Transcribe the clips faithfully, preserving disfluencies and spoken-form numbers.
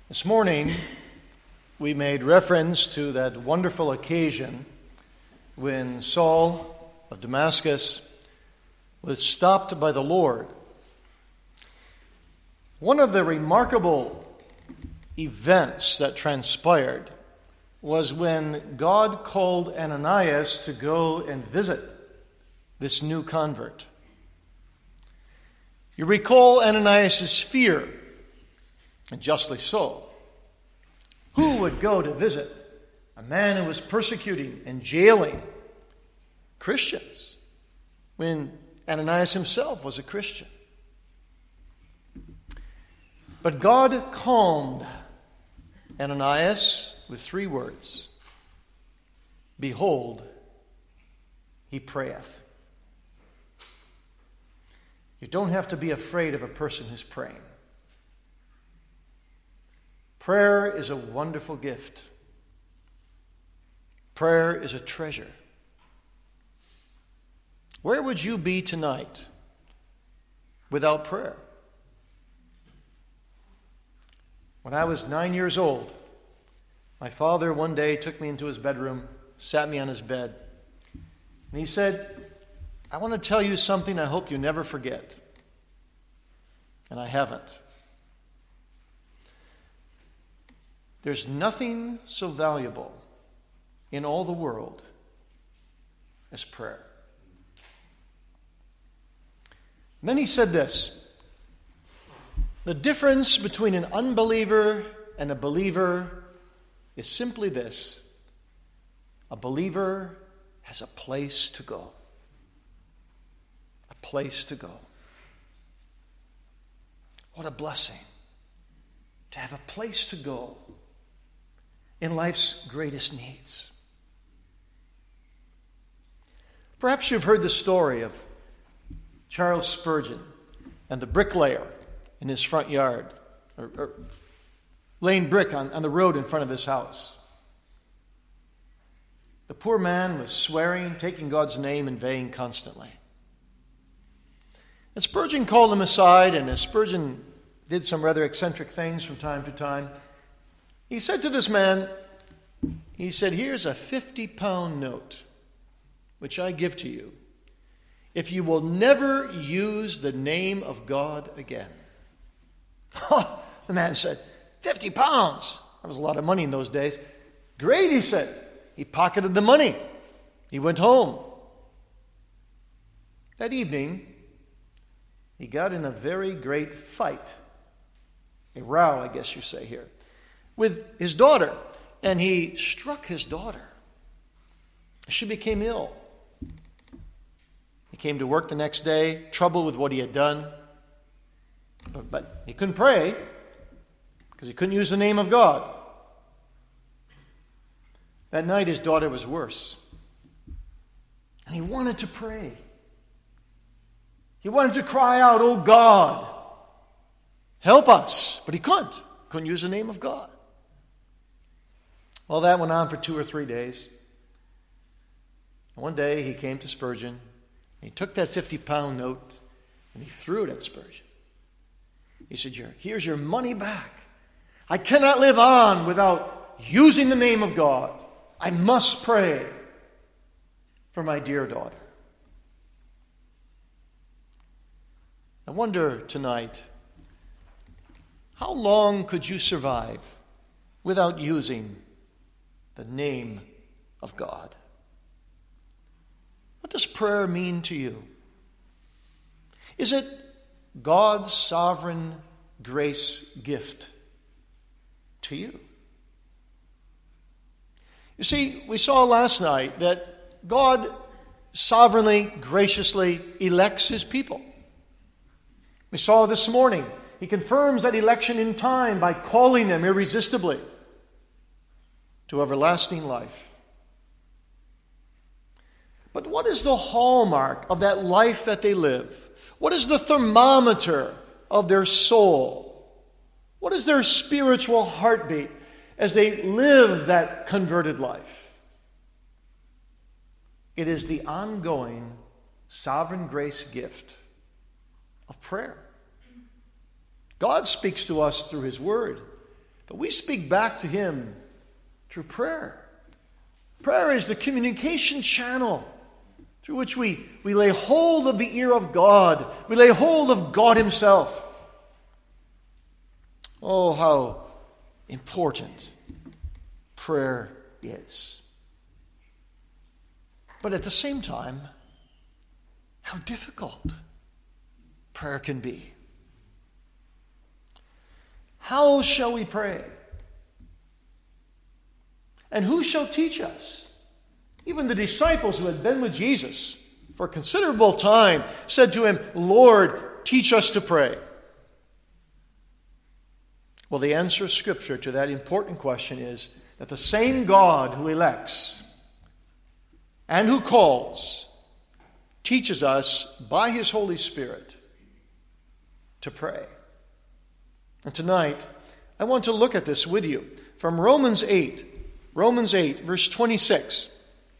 This morning, we made reference to that wonderful occasion when Saul of Damascus was stopped by the Lord. One of the remarkable events that transpired was when God called Ananias to go and visit this new convert. You recall Ananias' fear, and justly so. Who would go to visit a man who was persecuting and jailing Christians when Ananias himself was a Christian? But God calmed Ananias with three words. Behold, he prayeth. You don't have to be afraid of a person who's praying. Prayer is a wonderful gift. Prayer is a treasure. Where would you be tonight without prayer? When I was nine years old, my father one day took me into his bedroom, sat me on his bed, and he said, I want to tell you something I hope you never forget. And I haven't. There's nothing so valuable in all the world as prayer. And then he said this, the difference between an unbeliever and a believer is simply this. A believer has a place to go. A place to go. What a blessing to have a place to go in life's greatest needs. Perhaps you've heard the story of Charles Spurgeon and the bricklayer in his front yard, or, or laying brick on, on the road in front of his house. The poor man was swearing, taking God's name in vain constantly. And Spurgeon called him aside, and as Spurgeon did some rather eccentric things from time to time, he said to this man, he said, here's a fifty-pound note, which I give to you, if you will never use the name of God again. Oh, the man said, fifty pounds. That was a lot of money in those days. Great, he said. He pocketed the money. He went home. That evening, he got in a very great fight. A row, I guess you say here, with his daughter. And he struck his daughter. She became ill. He came to work the next day, troubled with what he had done. But, but he couldn't pray because he couldn't use the name of God. That night his daughter was worse. And he wanted to pray. He wanted to cry out, oh God, help us. But he couldn't. Couldn't use the name of God. Well, that went on for two or three days. One day he came to Spurgeon. And he took that fifty-pound note and he threw it at Spurgeon. He said, here's your money back. I cannot live on without using the name of God. I must pray for my dear daughter. I wonder tonight, how long could you survive without using the name of God? What does prayer mean to you? Is it God's sovereign grace gift to you? You see, we saw last night that God sovereignly, graciously elects his people. We saw this morning, he confirms that election in time by calling them irresistibly to everlasting life. But what is the hallmark of that life that they live? What is the thermometer of their soul? What is their spiritual heartbeat as they live that converted life? It is the ongoing sovereign grace gift of prayer. God speaks to us through his word. but we speak back to Him through prayer. Prayer is the communication channel through which we, we lay hold of the ear of God. We lay hold of God Himself. Oh, how important prayer is. But at the same time, how difficult prayer can be. How shall we pray? And who shall teach us? Even the disciples who had been with Jesus for a considerable time said to Him, Lord, teach us to pray. Well, the answer of Scripture to that important question is that the same God who elects and who calls teaches us by His Holy Spirit to pray. And tonight, I want to look at this with you from Romans eight. Romans eight, verse twenty-six.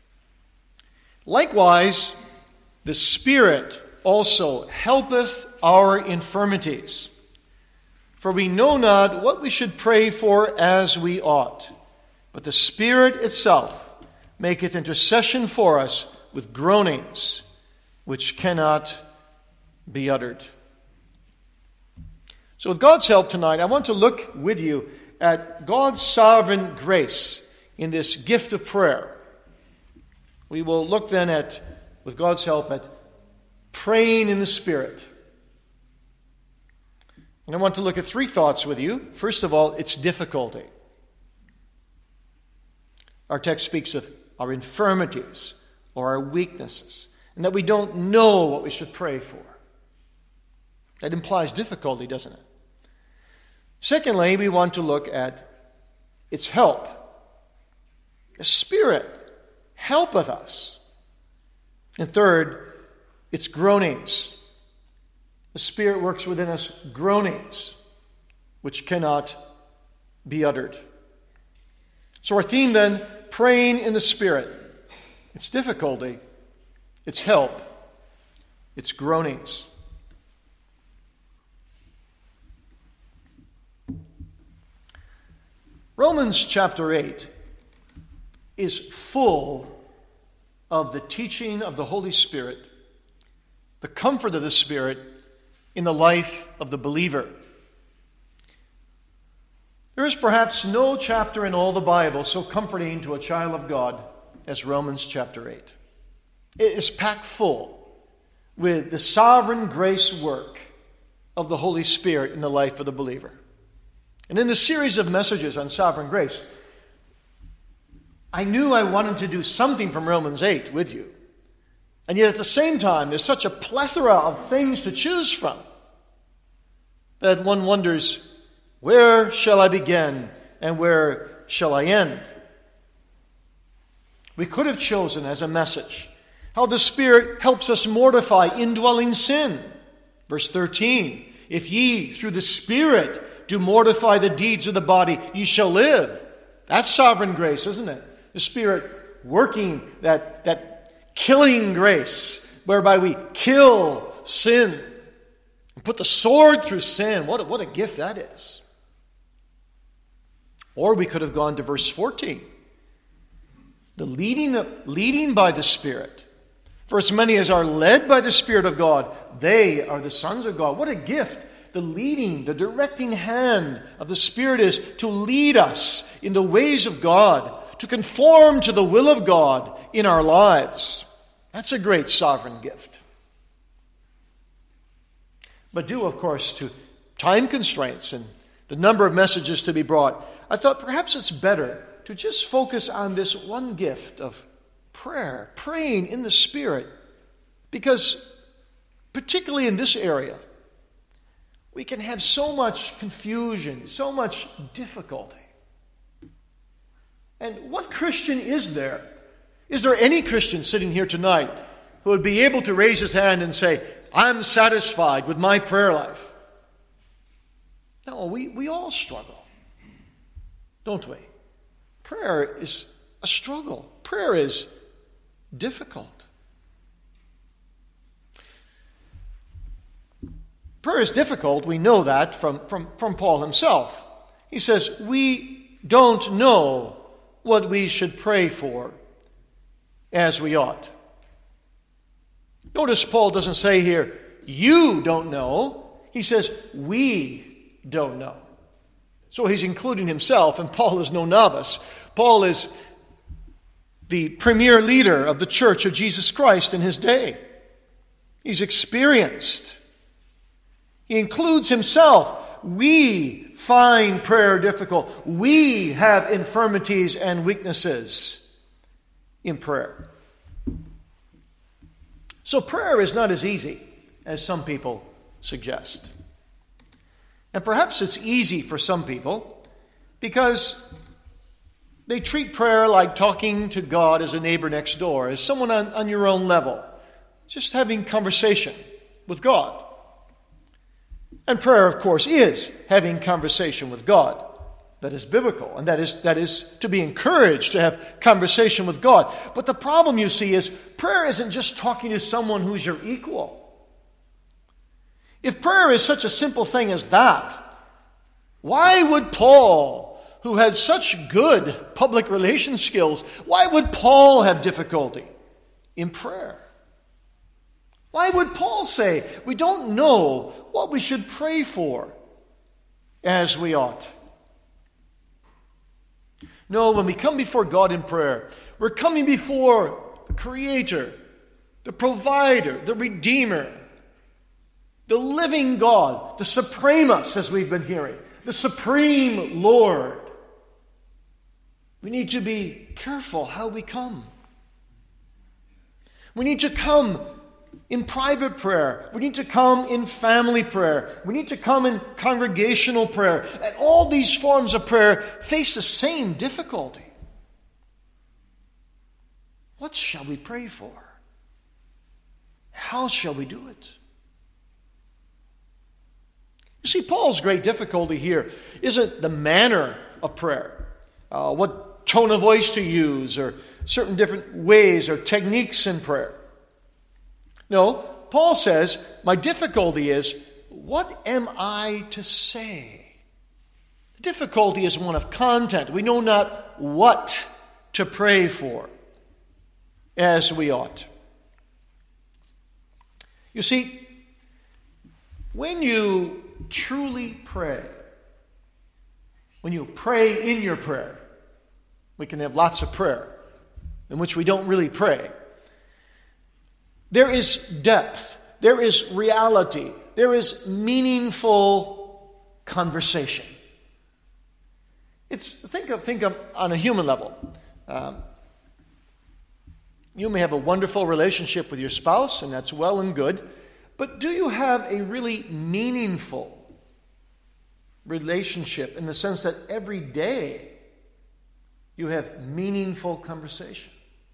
Likewise, the Spirit also helpeth our infirmities. For we know not what we should pray for as we ought. But the Spirit itself maketh intercession for us with groanings which cannot be uttered. So with God's help tonight, I want to look with you at God's sovereign grace in this gift of prayer. We will look then at, with God's help, at praying in the Spirit. And I want to look at three thoughts with you. First of all, its difficulty. Our text speaks of our infirmities or our weaknesses, and that we don't know what we should pray for. That implies difficulty, doesn't it? Secondly, we want to look at its help. The Spirit helpeth us. And third, its groanings. The Spirit works within us groanings which cannot be uttered. So our theme then, praying in the Spirit. Its difficulty, its help, its groanings. Romans chapter eight is full of the teaching of the Holy Spirit, the comfort of the Spirit in the life of the believer. There is perhaps no chapter in all the Bible so comforting to a child of God as Romans chapter eight. It is packed full with the sovereign grace work of the Holy Spirit in the life of the believer. And in the series of messages on sovereign grace, I knew I wanted to do something from Romans eight with you. And yet at the same time, there's such a plethora of things to choose from that one wonders, where shall I begin and where shall I end? We could have chosen as a message how the Spirit helps us mortify indwelling sin. Verse thirteen, if ye through the Spirit do mortify the deeds of the body, ye shall live. That's sovereign grace, isn't it? The Spirit working that, that killing grace, whereby we kill sin and put the sword through sin. What a, what a gift that is. Or we could have gone to verse fourteen. The leading, leading by the Spirit. For as many as are led by the Spirit of God, they are the sons of God. What a gift. The leading, the directing hand of the Spirit is to lead us in the ways of God, to conform to the will of God in our lives. That's a great sovereign gift. But due, of course, to time constraints and the number of messages to be brought, I thought perhaps it's better to just focus on this one gift of prayer, praying in the Spirit. Because particularly in this area, we can have so much confusion, so much difficulty. And what Christian is there? Is there any Christian sitting here tonight who would be able to raise his hand and say, I'm satisfied with my prayer life? No, we, we all struggle, don't we? Prayer is a struggle. Prayer is difficult. Prayer is difficult. We know that from, from, from Paul himself. He says, we don't know what we should pray for as we ought. Notice Paul doesn't say here, you don't know. He says, we don't know. So he's including himself, and Paul is no novice. Paul is the premier leader of the church of Jesus Christ in his day. He's experienced. He includes himself. We find prayer difficult. We have infirmities and weaknesses in prayer. So prayer is not as easy as some people suggest. And perhaps it's easy for some people because they treat prayer like talking to God as a neighbor next door, as someone on, on your own level, just having conversation with God. And prayer, of course, is having conversation with God. That is biblical, and that is, that is to be encouraged to have conversation with God. But the problem, you see, is prayer isn't just talking to someone who's your equal. If prayer is such a simple thing as that, why would Paul, who had such good public relations skills, why would Paul have difficulty in prayer? Why would Paul say, we don't know what we should pray for as we ought? No, when we come before God in prayer, we're coming before the Creator, the Provider, the Redeemer, the living God, the Supremus, as we've been hearing, the Supreme Lord. We need to be careful how we come. We need to come in private prayer. We need to come in family prayer. We need to come in congregational prayer. And all these forms of prayer face the same difficulty. What shall we pray for? How shall we do it? You see, Paul's great difficulty here isn't the manner of prayer, uh, what tone of voice to use, or certain different ways or techniques in prayer. No, Paul says, my difficulty is, what am I to say? The difficulty is one of content. We know not what to pray for as we ought. You see, when you truly pray, when you pray in your prayer, we can have lots of prayer in which we don't really pray. There is depth, there is reality, there is meaningful conversation. It's think of think of on a human level. Um, you may have a wonderful relationship with your spouse, and that's well and good. But do you have a really meaningful relationship in the sense that every day you have meaningful conversation?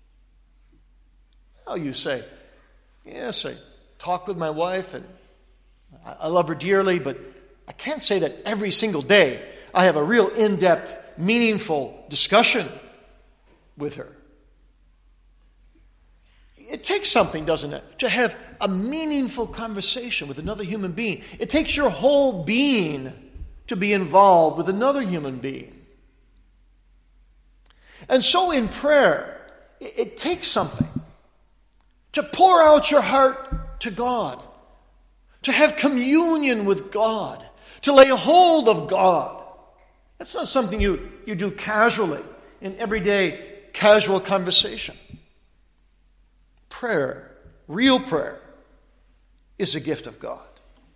Oh, you say, yes, I talk with my wife and I love her dearly, but I can't say that every single day I have a real in-depth, meaningful discussion with her. It takes something, doesn't it, to have a meaningful conversation with another human being. It takes your whole being to be involved with another human being. And so in prayer, it, it takes something to pour out your heart to God, to have communion with God, to lay hold of God. That's not something you, you do casually in everyday casual conversation. Prayer, real prayer, is a gift of God.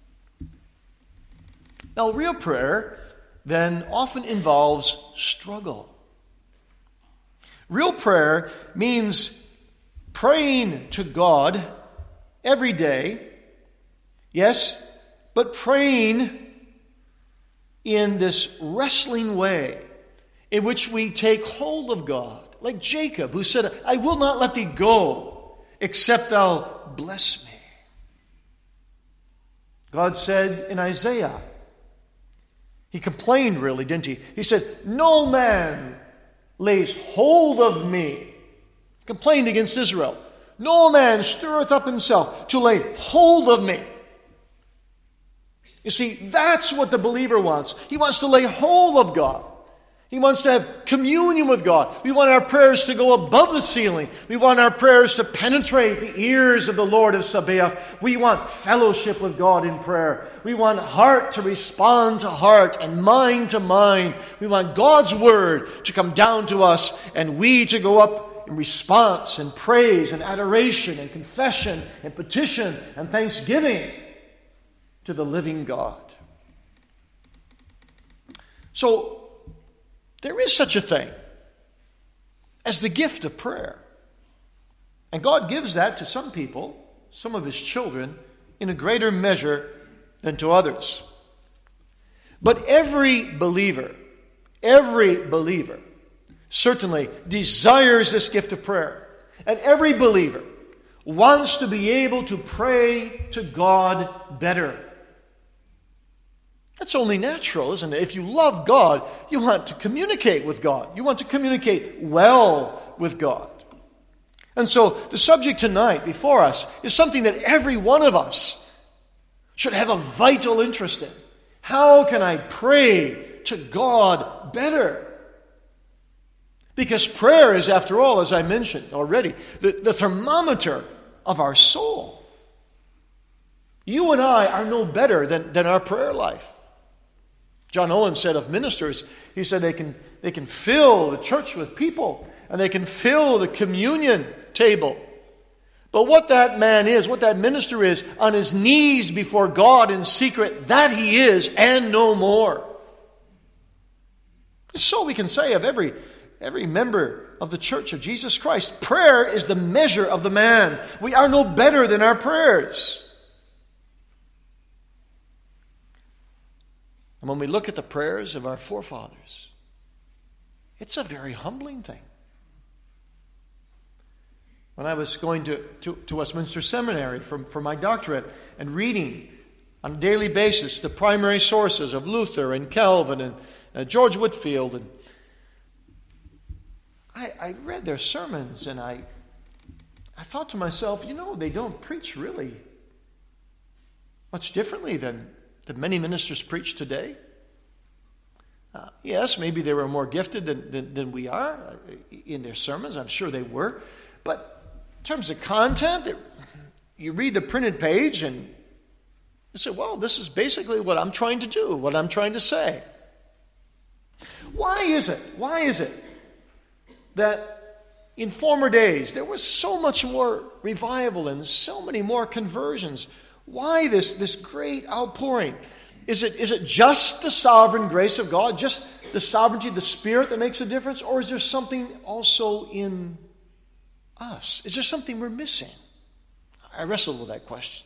Now, real prayer then often involves struggle. Real prayer means praying to God every day, yes, but praying in this wrestling way in which we take hold of God, like Jacob, who said, I will not let thee go except thou bless me. God said in Isaiah, he complained really, didn't he? He said, no man lays hold of me. He complained against Israel. No man stirreth up himself to lay hold of me. You see, that's what the believer wants. He wants to lay hold of God. He wants to have communion with God. We want our prayers to go above the ceiling. We want our prayers to penetrate the ears of the Lord of Sabaoth. We want fellowship with God in prayer. We want heart to respond to heart and mind to mind. We want God's word to come down to us and we to go up in response and praise and adoration and confession and petition and thanksgiving to the living God. So, there is such a thing as the gift of prayer. And God gives that to some people, some of His children, in a greater measure than to others. But every believer, every believer certainly desires this gift of prayer. And every believer wants to be able to pray to God better. That's only natural, isn't it? If you love God, you want to communicate with God. You want to communicate well with God. And so the subject tonight before us is something that every one of us should have a vital interest in. How can I pray to God better? Because prayer is, after all, as I mentioned already, the, the thermometer of our soul. You and I are no better than, than our prayer life. John Owen said of ministers, he said they can, they can fill the church with people and they can fill the communion table. But what that man is, what that minister is, on his knees before God in secret, that he is and no more. So we can say of every, every member of the Church of Jesus Christ, prayer is the measure of the man. We are no better than our prayers. And when we look at the prayers of our forefathers, it's a very humbling thing. When I was going to, to, to Westminster Seminary for, for my doctorate and reading on a daily basis the primary sources of Luther and Calvin and uh, George Whitefield, and I, I read their sermons and I, I thought to myself, you know, they don't preach really much differently than that many ministers preach today. Uh, yes, maybe they were more gifted than, than, than we are in their sermons. I'm sure they were. But in terms of content, you read the printed page and you say, well, this is basically what I'm trying to do, what I'm trying to say. Why is it? Why is it that in former days there was so much more revival and so many more conversions? Why this, this great outpouring? Is it, is it just the sovereign grace of God, just the sovereignty of the Spirit that makes a difference? Or is there something also in us? Is there something we're missing? I wrestled with that question.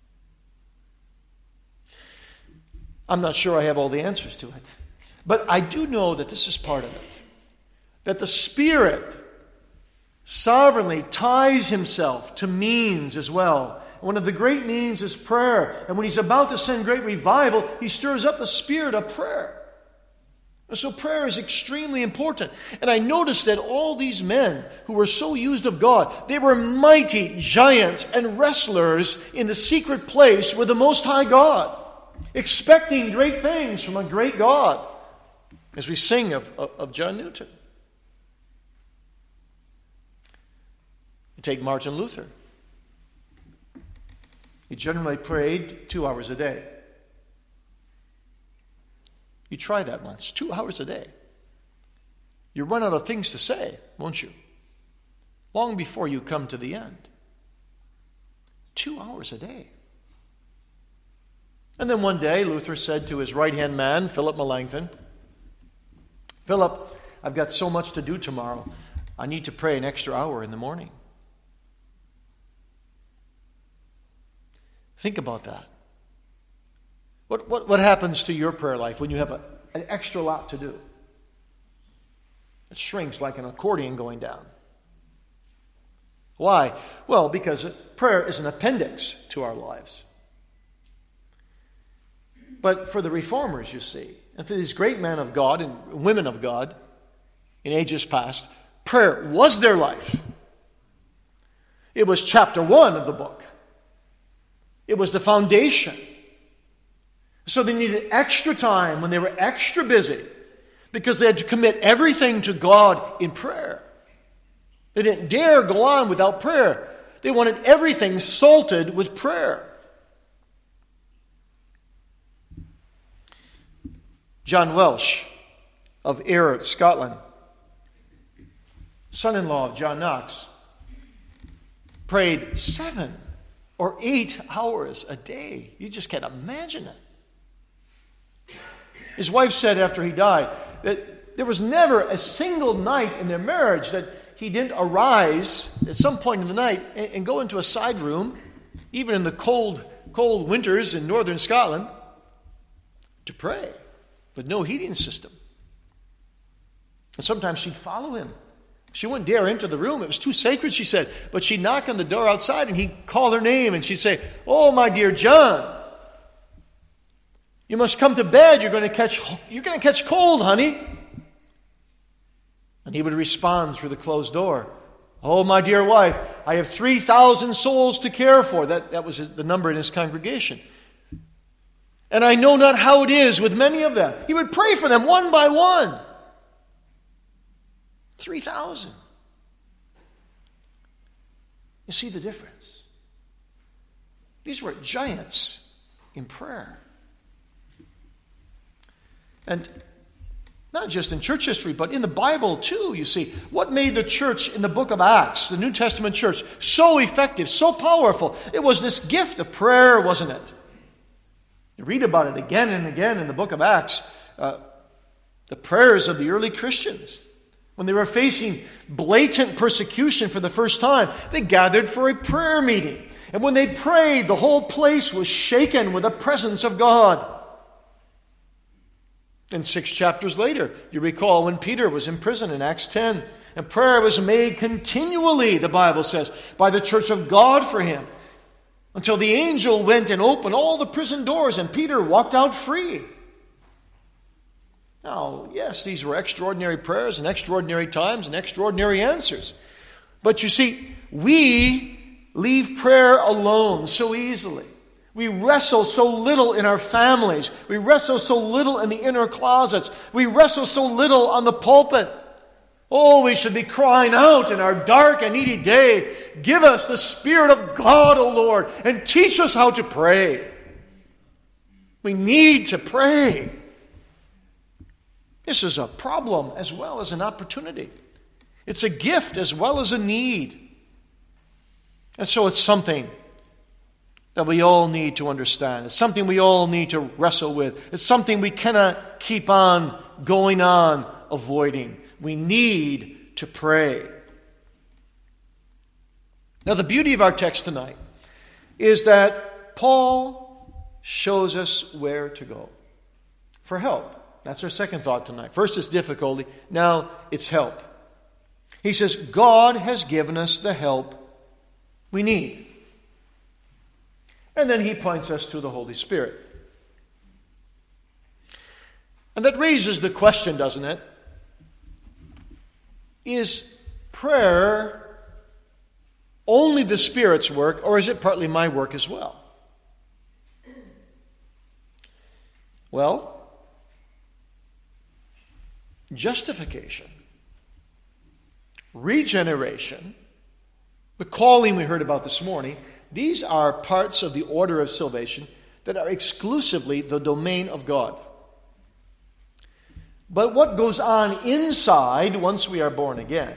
I'm not sure I have all the answers to it. But I do know that this is part of it. That the Spirit sovereignly ties Himself to means as well. One of the great means is prayer. And when He's about to send great revival, He stirs up the spirit of prayer. And so prayer is extremely important. And I noticed that all these men who were so used of God, they were mighty giants and wrestlers in the secret place with the Most High God, expecting great things from a great God, as we sing of, of, of John Newton. You take Martin Luther. He generally prayed two hours a day. You try that once, two hours a day. You run out of things to say, won't you? Long before you come to the end. Two hours a day. And then one day, Luther said to his right-hand man, Philip Melanchthon, Philip, I've got so much to do tomorrow. I need to pray an extra hour in the morning. Think about that. What, what, what happens to your prayer life when you have a, an extra lot to do? It shrinks like an accordion going down. Why? Well, because prayer is an appendix to our lives. But for the reformers, you see, and for these great men of God and women of God in ages past, prayer was their life. It was chapter one of the book. It was the foundation. So they needed extra time when they were extra busy because they had to commit everything to God in prayer. They didn't dare go on without prayer. They wanted everything salted with prayer. John Welsh of Ayr, Scotland, son-in-law of John Knox, prayed seven or eight hours a day. You just can't imagine it. His wife said after he died that there was never a single night in their marriage that he didn't arise at some point in the night and, and go into a side room, even in the cold, cold winters in northern Scotland, to pray with no heating system. And sometimes she'd follow him. She wouldn't dare enter the room. It was too sacred, she said. But she'd knock on the door outside and he'd call her name and she'd say, "Oh, my dear John, you must come to bed. You're going to catch, you're going to catch cold, honey." And he would respond through the closed door, "Oh, my dear wife, I have three thousand souls to care for." That, that was the number in his congregation. "And I know not how it is with many of them." He would pray for them one by one. three thousand. You see the difference? These were giants in prayer. And not just in church history, but in the Bible too, you see. What made the church in the book of Acts, the New Testament church, so effective, so powerful? It was this gift of prayer, wasn't it? You read about it again and again in the book of Acts. Uh, the prayers of the early Christians. When they were facing blatant persecution for the first time, they gathered for a prayer meeting. And when they prayed, the whole place was shaken with the presence of God. And six chapters later, you recall when Peter was in prison in Acts ten, and prayer was made continually, the Bible says, by the church of God for him, until the angel went and opened all the prison doors and Peter walked out free. Now, yes, these were extraordinary prayers and extraordinary times and extraordinary answers. But you see, we leave prayer alone so easily. We wrestle so little in our families. We wrestle so little in the inner closets. We wrestle so little on the pulpit. Oh, we should be crying out in our dark and needy day, "Give us the Spirit of God, O Lord, and teach us how to pray." We need to pray. This is a problem as well as an opportunity. It's a gift as well as a need. And so it's something that we all need to understand. It's something we all need to wrestle with. It's something we cannot keep on going on avoiding. We need to pray. Now, the beauty of our text tonight is that Paul shows us where to go for help. That's our second thought tonight. First is difficulty. Now it's help. He says, God has given us the help we need. And then he points us to the Holy Spirit. And that raises the question, doesn't it? Is prayer only the Spirit's work, or is it partly my work as well? Well, justification, regeneration, the calling we heard about this morning, these are parts of the order of salvation that are exclusively the domain of God. But what goes on inside once we are born again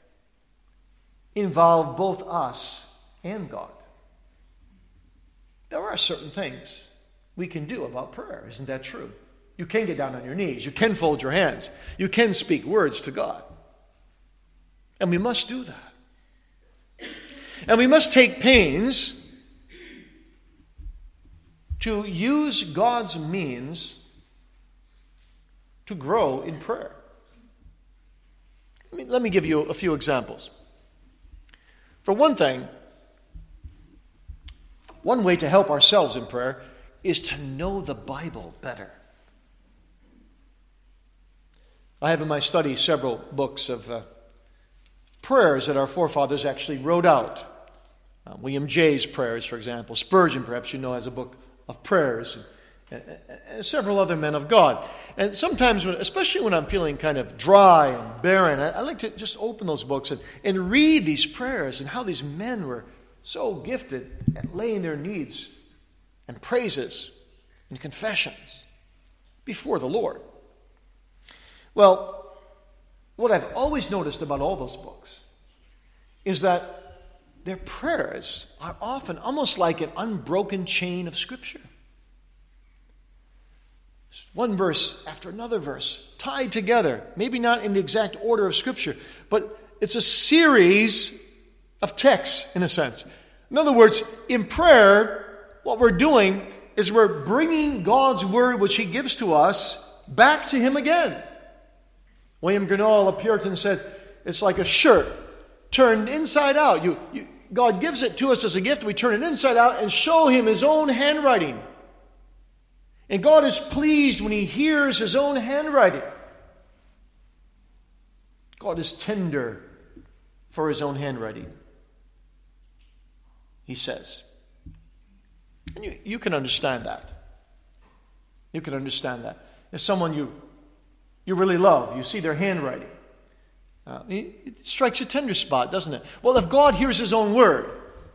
involve both us and God. There are certain things we can do about prayer. Isn't that true? You can get down on your knees. You can fold your hands. You can speak words to God. And we must do that. And we must take pains to use God's means to grow in prayer. I mean, let me give you a few examples. For one thing, one way to help ourselves in prayer is to know the Bible better. I have in my study several books of uh, prayers that our forefathers actually wrote out. Uh, William Jay's prayers, for example. Spurgeon, perhaps you know, has a book of prayers. and, and several other men of God. And sometimes, when, especially when I'm feeling kind of dry and barren, I, I like to just open those books and, and read these prayers and how these men were so gifted at laying their needs and praises and confessions before the Lord. Well, what I've always noticed about all those books is that their prayers are often almost like an unbroken chain of Scripture. One verse after another verse, tied together, maybe not in the exact order of Scripture, but it's a series of texts, in a sense. In other words, in prayer, what we're doing is we're bringing God's Word, which He gives to us, back to Him again. William Gurnall, a Puritan, said, it's like a shirt turned inside out. You, you, God gives it to us as a gift. We turn it inside out and show Him His own handwriting. And God is pleased when He hears His own handwriting. God is tender for His own handwriting, He says. And you, you can understand that. You can understand that. If someone you, you really love, you see their handwriting, uh, it, it strikes a tender spot, doesn't it? Well, if God hears His own word,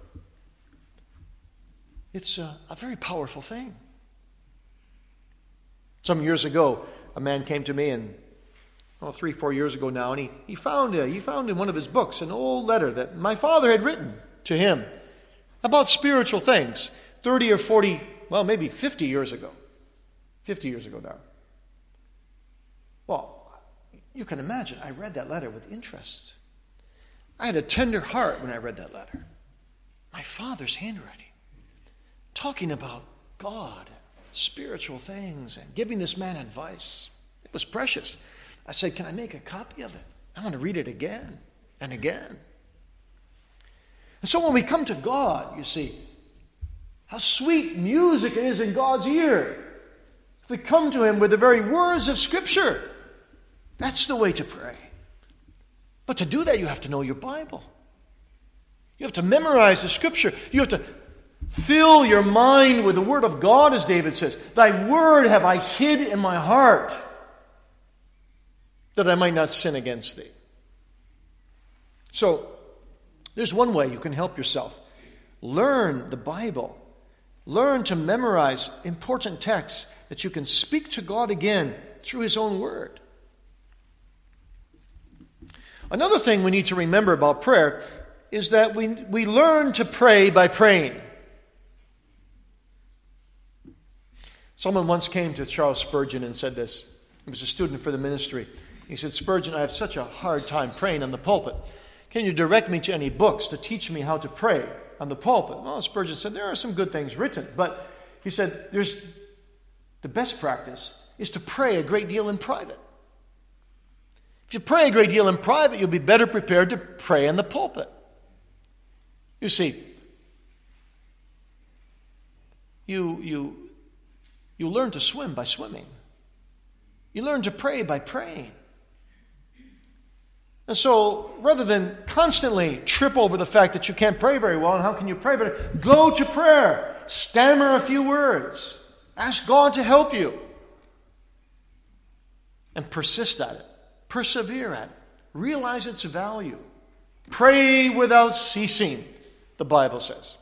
it's a, a very powerful thing. Some years ago, a man came to me, and oh, three, four years ago now, and he, he found uh, he found in one of his books an old letter that my father had written to him about spiritual things, thirty or forty, well, maybe fifty years ago. fifty years ago now. Well, you can imagine, I read that letter with interest. I had a tender heart when I read that letter. My father's handwriting, talking about God, spiritual things, and giving this man advice. It was precious. I said, can I make a copy of it? I want to read it again and again. And so when we come to God, you see, how sweet music it is in God's ear. If we come to Him with the very words of Scripture, that's the way to pray. But to do that, you have to know your Bible. You have to memorize the Scripture. You have to fill your mind with the Word of God, as David says. Thy Word have I hid in my heart, that I might not sin against Thee. So, there's one way you can help yourself. Learn the Bible. Learn to memorize important texts that you can speak to God again through His own Word. Another thing we need to remember about prayer is that we, we learn to pray by praying. Someone once came to Charles Spurgeon and said this. He was a student for the ministry. He said, Spurgeon, I have such a hard time praying on the pulpit. Can you direct me to any books to teach me how to pray on the pulpit? Well, Spurgeon said, there are some good things written. But he said, there's the best practice is to pray a great deal in private. If you pray a great deal in private, you'll be better prepared to pray in the pulpit. You see, you, you, you learn to swim by swimming. You learn to pray by praying. And so, rather than constantly trip over the fact that you can't pray very well, and how can you pray better, go to prayer. Stammer a few words. Ask God to help you. And persist at it. Persevere at it. Realize its value. Pray without ceasing, the Bible says.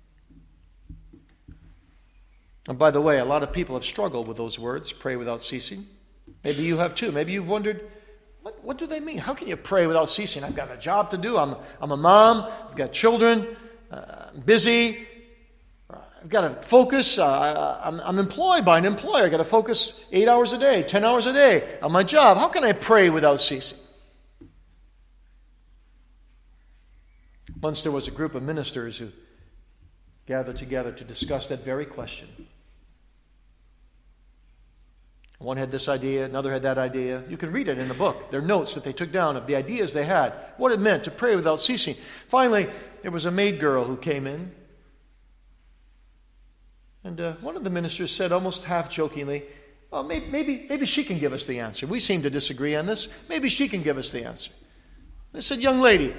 And by the way, a lot of people have struggled with those words, pray without ceasing. Maybe you have too. Maybe you've wondered, what, what do they mean? How can you pray without ceasing? I've got a job to do. I'm, I'm a mom. I've got children. Uh, I'm busy. I've got to focus. Uh, I'm, I'm employed by an employer. I've got to focus eight hours a day, ten hours a day on my job. How can I pray without ceasing? Once there was a group of ministers who gathered together to discuss that very question. One had this idea, another had that idea. You can read it in the book. There are notes that they took down of the ideas they had, what it meant to pray without ceasing. Finally, there was a maid girl who came in. And uh, one of the ministers said, almost half-jokingly, well, maybe, maybe, maybe she can give us the answer. We seem to disagree on this. Maybe she can give us the answer. They said, young lady,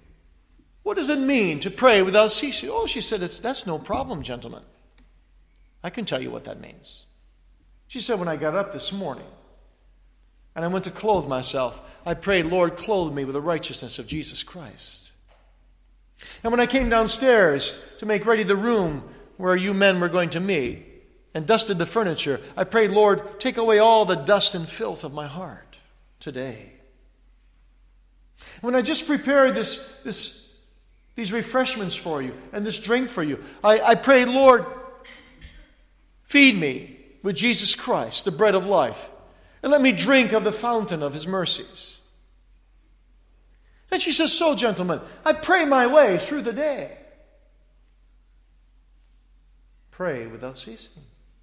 what does it mean to pray without ceasing? Oh, she said, it's, that's no problem, gentlemen. I can tell you what that means. She said, when I got up this morning and I went to clothe myself, I prayed, Lord, clothe me with the righteousness of Jesus Christ. And when I came downstairs to make ready the room where you men were going to meet and dusted the furniture, I prayed, Lord, take away all the dust and filth of my heart today. When I just prepared this, this, these refreshments for you and this drink for you, I, I prayed, Lord, feed me with Jesus Christ, the bread of life, and let me drink of the fountain of his mercies. And she says, so, gentlemen, I pray my way through the day. Pray without ceasing.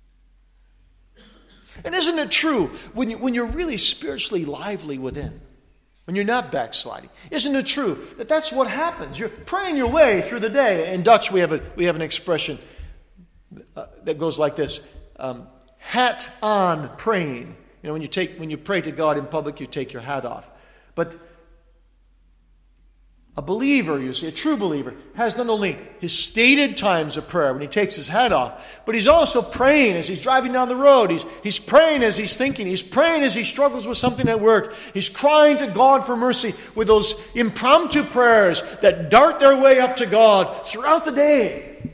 And isn't it true, when, you, when you're really spiritually lively within, when you're not backsliding, isn't it true that that's what happens? You're praying your way through the day. In Dutch, we have, a, we have an expression uh, that goes like this, um, hat on praying. You know, when you take when you pray to God in public, you take your hat off. But a believer, you see, a true believer, has not only his stated times of prayer when he takes his hat off, but he's also praying as he's driving down the road. He's, he's praying as he's thinking. He's praying as he struggles with something at work. He's crying to God for mercy with those impromptu prayers that dart their way up to God throughout the day.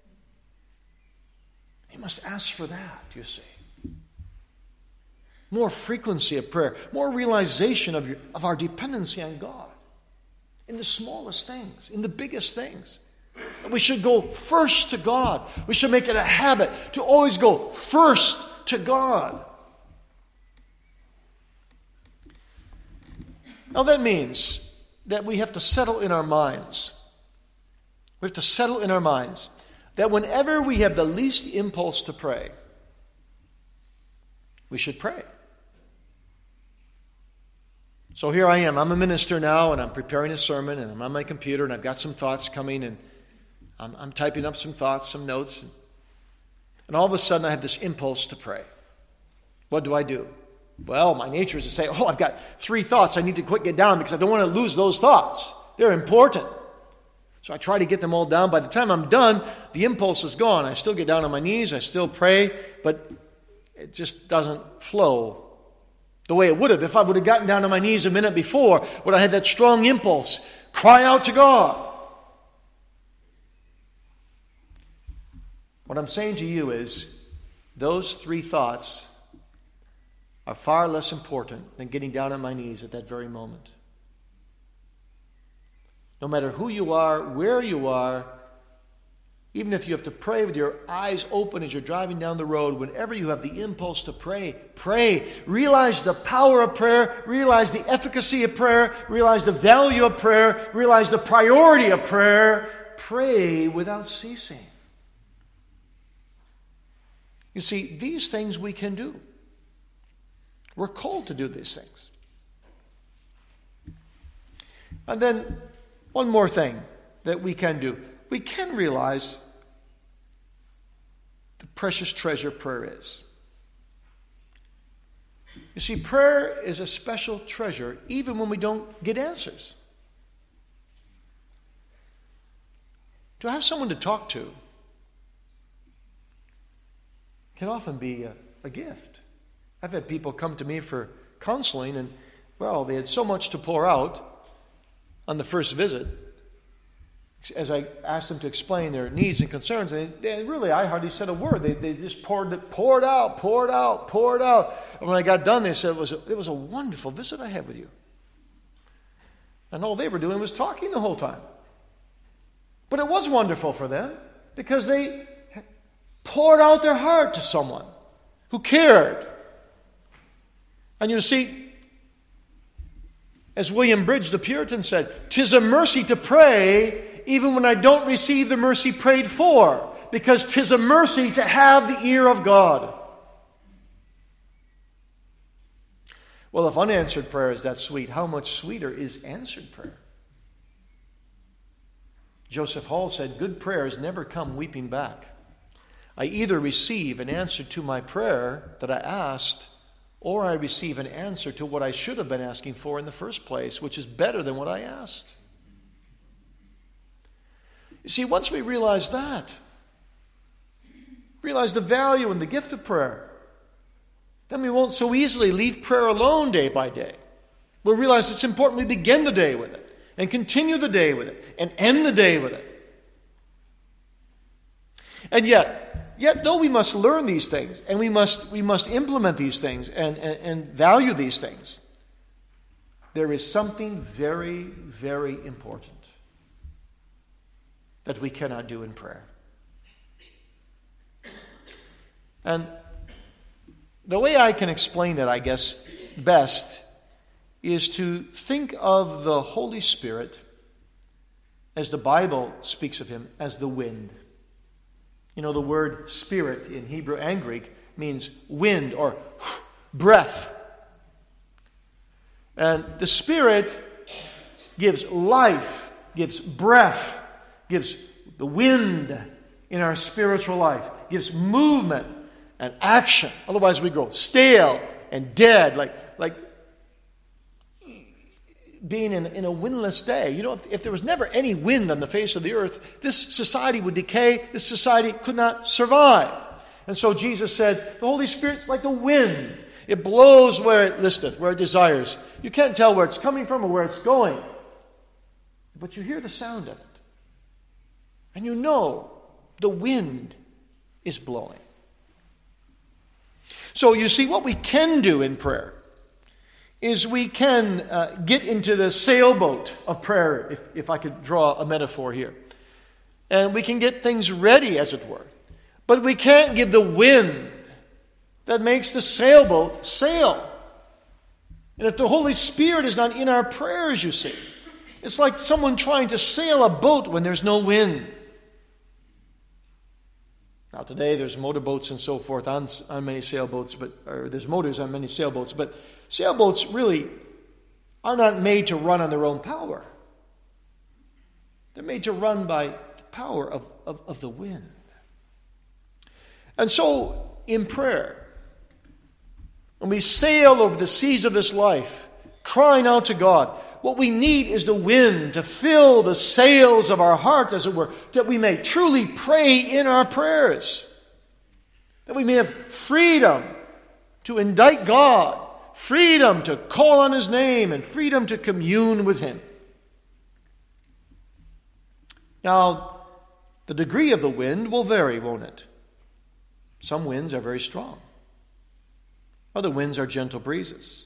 He must ask for that, you see. More frequency of prayer, more realization of, your, of our dependency on God. In the smallest things, in the biggest things. We should go first to God. We should make it a habit to always go first to God. Now that means that we have to settle in our minds. We have to settle in our minds that whenever we have the least impulse to pray, we should pray. So here I am. I'm a minister now, and I'm preparing a sermon, and I'm on my computer, and I've got some thoughts coming, and I'm, I'm typing up some thoughts, some notes. And all of a sudden, I have this impulse to pray. What do I do? Well, my nature is to say, oh, I've got three thoughts I need to quick get down because I don't want to lose those thoughts. They're important. So I try to get them all down. By the time I'm done, the impulse is gone. I still get down on my knees. I still pray, but it just doesn't flow the way it would have. If I would have gotten down on my knees a minute before, would I had that strong impulse, cry out to God. What I'm saying to you is, those three thoughts are far less important than getting down on my knees at that very moment. No matter who you are, where you are, even if you have to pray with your eyes open as you're driving down the road, whenever you have the impulse to pray, pray. Realize the power of prayer. Realize the efficacy of prayer. Realize the value of prayer. Realize the priority of prayer. Pray without ceasing. You see, these things we can do. We're called to do these things. And then, one more thing that we can do. We can realize the precious treasure prayer is. You see, prayer is a special treasure even when we don't get answers. To have someone to talk to can often be a, a gift. I've had people come to me for counseling and, well, they had so much to pour out on the first visit. As I asked them to explain their needs and concerns, and they, really, I hardly said a word. They, they just poured it, poured out, poured out, poured out. And when I got done, they said, it was, a, it was a wonderful visit I had with you. And all they were doing was talking the whole time. But it was wonderful for them because they poured out their heart to someone who cared. And you see, as William Bridge, the Puritan, said, "'Tis a mercy to pray even when I don't receive the mercy prayed for, because 'tis a mercy to have the ear of God." Well, if unanswered prayer is that sweet, how much sweeter is answered prayer? Joseph Hall said, "Good prayers never come weeping back. I either receive an answer to my prayer that I asked, or I receive an answer to what I should have been asking for in the first place, which is better than what I asked." You see, once we realize that, realize the value and the gift of prayer, then we won't so easily leave prayer alone day by day. We'll realize it's important we begin the day with it, and continue the day with it, and end the day with it. And yet, yet though we must learn these things, and we must we must implement these things and, and, and value these things, there is something very, very important that we cannot do in prayer. And the way I can explain that, I guess, best is to think of the Holy Spirit, as the Bible speaks of him, as the wind. You know, the word spirit in Hebrew and Greek means wind or breath. And the Spirit gives life, gives breath, gives the wind in our spiritual life, gives movement and action. Otherwise we grow stale and dead, like like being in, in a windless day. You know, if, if there was never any wind on the face of the earth, this society would decay, this society could not survive. And so Jesus said, the Holy Spirit's like the wind. It blows where it listeth, where it desires. You can't tell where it's coming from or where it's going, but you hear the sound of it. And you know the wind is blowing. So you see, what we can do in prayer is we can uh, get into the sailboat of prayer, if, if I could draw a metaphor here. And we can get things ready, as it were. But we can't give the wind that makes the sailboat sail. And if the Holy Spirit is not in our prayers, you see, it's like someone trying to sail a boat when there's no wind. Now today there's motorboats and so forth on, on many sailboats, but or there's motors on many sailboats, but sailboats really are not made to run on their own power. They're made to run by the power of, of, of the wind. And so in prayer, when we sail over the seas of this life, crying out to God, what we need is the wind to fill the sails of our heart, as it were, that we may truly pray in our prayers. That we may have freedom to indict God, freedom to call on His name, and freedom to commune with Him. Now, the degree of the wind will vary, won't it? Some winds are very strong. Other winds are gentle breezes.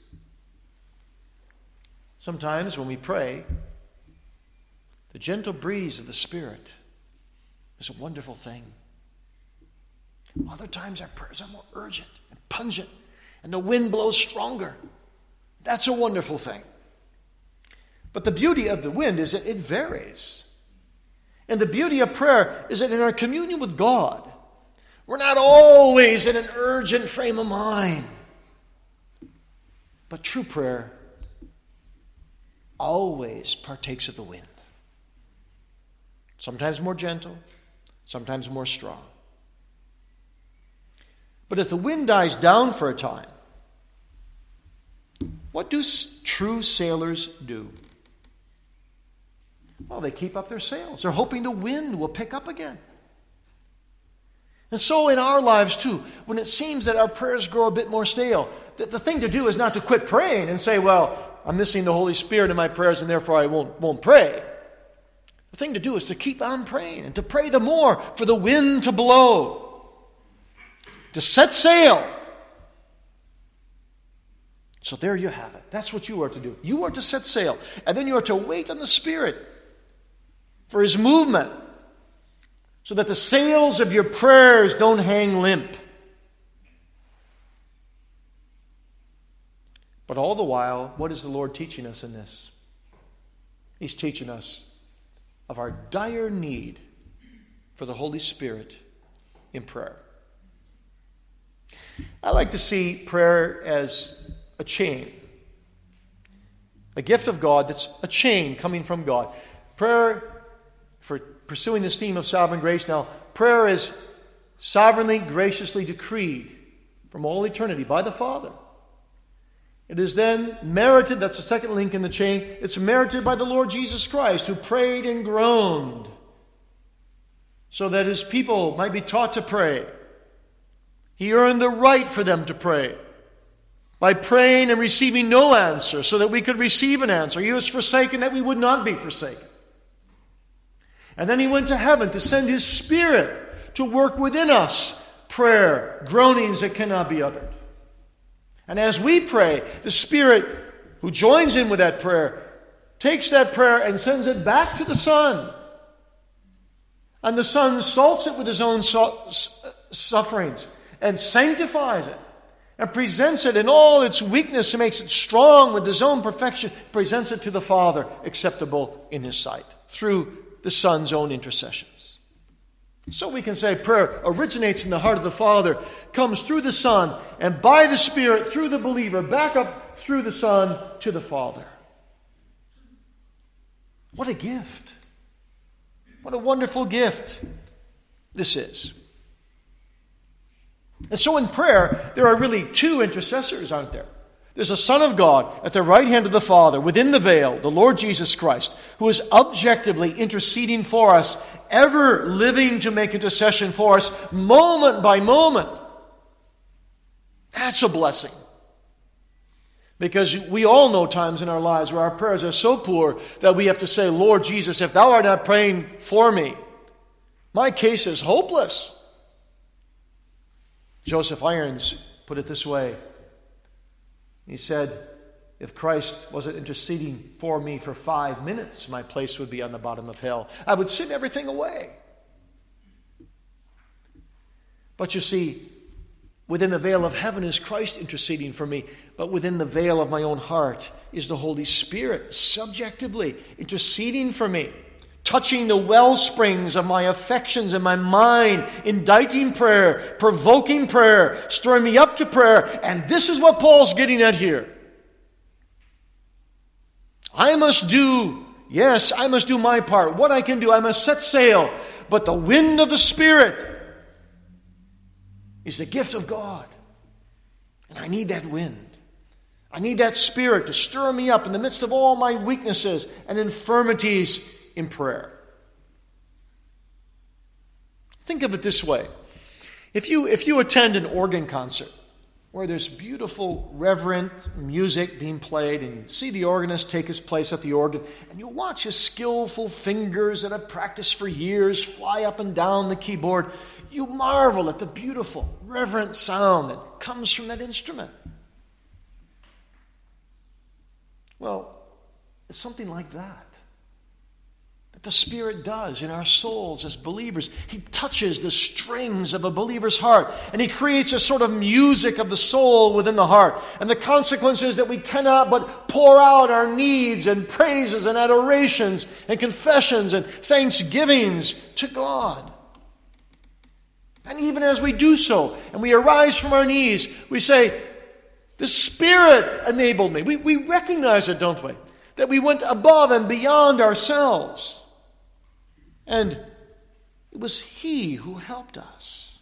Sometimes when we pray, the gentle breeze of the Spirit is a wonderful thing. Other times our prayers are more urgent and pungent, and the wind blows stronger. That's a wonderful thing. But the beauty of the wind is that it varies. And the beauty of prayer is that in our communion with God, we're not always in an urgent frame of mind. But true prayer always partakes of the wind. Sometimes more gentle, sometimes more strong. But if the wind dies down for a time, what do true sailors do? Well, they keep up their sails. They're hoping the wind will pick up again. And so in our lives too, when it seems that our prayers grow a bit more stale, the, the thing to do is not to quit praying and say, well, I'm missing the Holy Spirit in my prayers and therefore I won't, won't pray. The thing to do is to keep on praying and to pray the more for the wind to blow. To set sail. So there you have it. That's what you are to do. You are to set sail. And then you are to wait on the Spirit for His movement, so that the sails of your prayers don't hang limp. But all the while, what is the Lord teaching us in this? He's teaching us of our dire need for the Holy Spirit in prayer. I like to see prayer as a chain. A gift of God that's a chain coming from God. Prayer, for pursuing this theme of sovereign grace now, prayer is sovereignly, graciously decreed from all eternity by the Father. It is then merited, that's the second link in the chain, it's merited by the Lord Jesus Christ, who prayed and groaned so that His people might be taught to pray. He earned the right for them to pray by praying and receiving no answer so that we could receive an answer. He was forsaken that we would not be forsaken. And then he went to heaven to send his Spirit to work within us prayer, groanings that cannot be uttered. And as we pray, the Spirit who joins in with that prayer takes that prayer and sends it back to the Son. And the Son salts it with his own sufferings and sanctifies it and presents it in all its weakness and makes it strong with his own perfection, presents it to the Father acceptable in his sight through the Son's own intercessions. So we can say prayer originates in the heart of the Father, comes through the Son, and by the Spirit through the believer, back up through the Son to the Father. What a gift. What a wonderful gift this is. And so in prayer, there are really two intercessors, aren't there? There's a Son of God at the right hand of the Father, within the veil, the Lord Jesus Christ, who is objectively interceding for us, ever living to make intercession for us, moment by moment. That's a blessing. Because we all know times in our lives where our prayers are so poor that we have to say, Lord Jesus, if thou art not praying for me, my case is hopeless. Joseph Irons put it this way. He said, if Christ wasn't interceding for me for five minutes, my place would be on the bottom of hell. I would sin everything away. But you see, within the veil of heaven is Christ interceding for me, but within the veil of my own heart is the Holy Spirit subjectively interceding for me, touching the well springs of my affections and my mind, inditing prayer, provoking prayer, stirring me up to prayer. And this is what Paul's getting at here. I must do, yes, I must do my part. What I can do, I must set sail. But the wind of the Spirit is the gift of God. And I need that wind. I need that Spirit to stir me up in the midst of all my weaknesses and infirmities in prayer. Think of it this way. If you, if you attend an organ concert where there's beautiful, reverent music being played, and you see the organist take his place at the organ, and you watch his skillful fingers that have practiced for years fly up and down the keyboard, you marvel at the beautiful, reverent sound that comes from that instrument. Well, it's something like that. That the Spirit does in our souls as believers. He touches the strings of a believer's heart, and He creates a sort of music of the soul within the heart. And the consequence is that we cannot but pour out our needs and praises and adorations and confessions and thanksgivings to God. And even as we do so, and we arise from our knees, we say, the Spirit enabled me. We, we recognize it, don't we? That we went above and beyond ourselves. And it was He who helped us.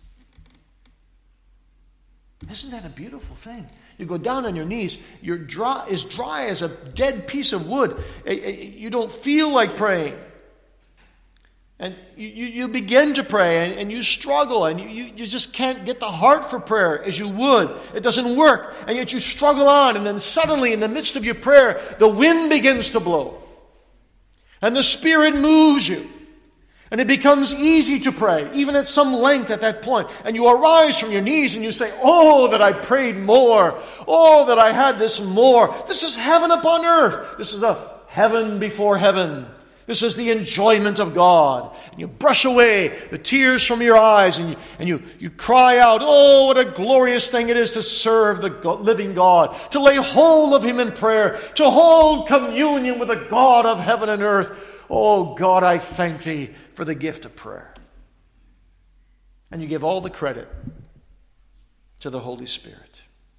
Isn't that a beautiful thing? You go down on your knees, you're dry, as dry as a dead piece of wood. You don't feel like praying. And you, you begin to pray, and, and you struggle, and you, you just can't get the heart for prayer as you would. It doesn't work, and yet you struggle on, and then suddenly in the midst of your prayer, the wind begins to blow. And the Spirit moves you. And it becomes easy to pray, even at some length at that point. And you arise from your knees and you say, oh, that I prayed more. Oh, that I had this more. This is heaven upon earth. This is a heaven before heaven. This is the enjoyment of God. And you brush away the tears from your eyes and you, and you, you cry out, oh, what a glorious thing it is to serve the living God, to lay hold of Him in prayer, to hold communion with the God of heaven and earth. Oh, God, I thank Thee for the gift of prayer. And you give all the credit to the Holy Spirit.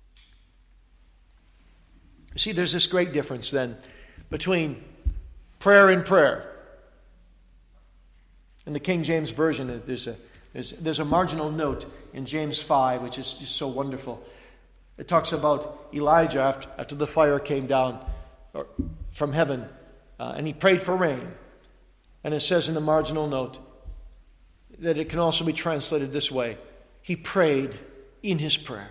You see, there's this great difference then between prayer and prayer. In the King James Version, there's a, there's, there's a marginal note in James five, which is just so wonderful. It talks about Elijah after, after the fire came down or, from heaven, uh, and he prayed for rain. And it says in the marginal note that it can also be translated this way. He prayed in his prayer.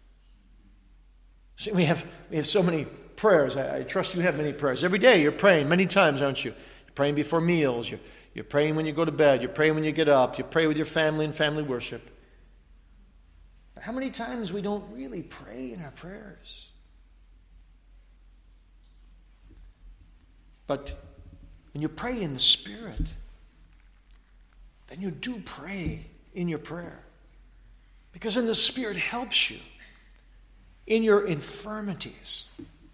See, we have, we have so many prayers. I, I trust you have many prayers. Every day you're praying many times, aren't you? You're praying before meals. You're, you're praying when you go to bed. You're praying when you get up. You pray with your family in family worship. But how many times we don't really pray in our prayers? But when you pray in the Spirit, then you do pray in your prayer. Because then the Spirit helps you in your infirmities.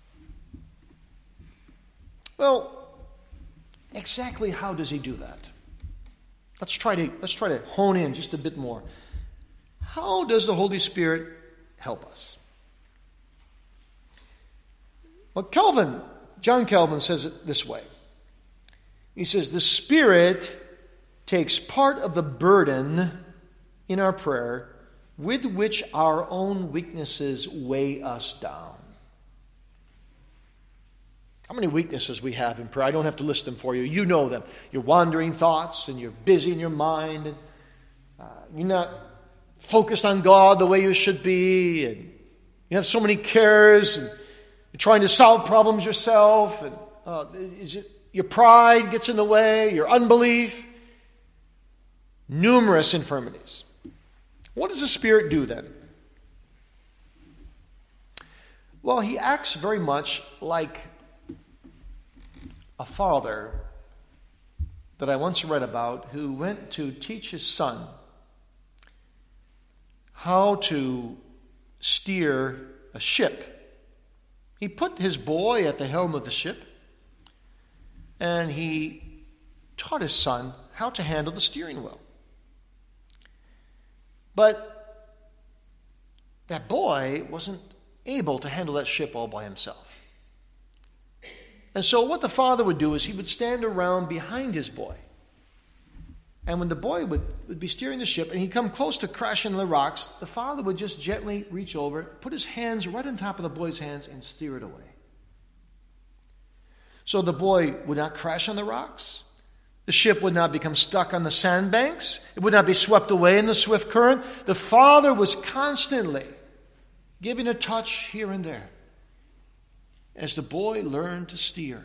Well, exactly how does he do that? Let's try to let's try to hone in just a bit more. How does the Holy Spirit help us? Well, Calvin, John Calvin says it this way. He says, the Spirit takes part of the burden in our prayer with which our own weaknesses weigh us down. How many weaknesses we have in prayer? I don't have to list them for you. You know them. Your wandering thoughts, and you're busy in your mind, and uh, you're not focused on God the way you should be, and you have so many cares, and you're trying to solve problems yourself, and uh, is it, your pride gets in the way, your unbelief, numerous infirmities. What does the Spirit do then? Well, he acts very much like a father that I once read about who went to teach his son how to steer a ship. He put his boy at the helm of the ship, and he taught his son how to handle the steering wheel. But that boy wasn't able to handle that ship all by himself. And so what the father would do is he would stand around behind his boy. And when the boy would, would be steering the ship and he'd come close to crashing the rocks, the father would just gently reach over, put his hands right on top of the boy's hands and steer it away. So the boy would not crash on the rocks. The ship would not become stuck on the sandbanks. It would not be swept away in the swift current. The father was constantly giving a touch here and there as the boy learned to steer.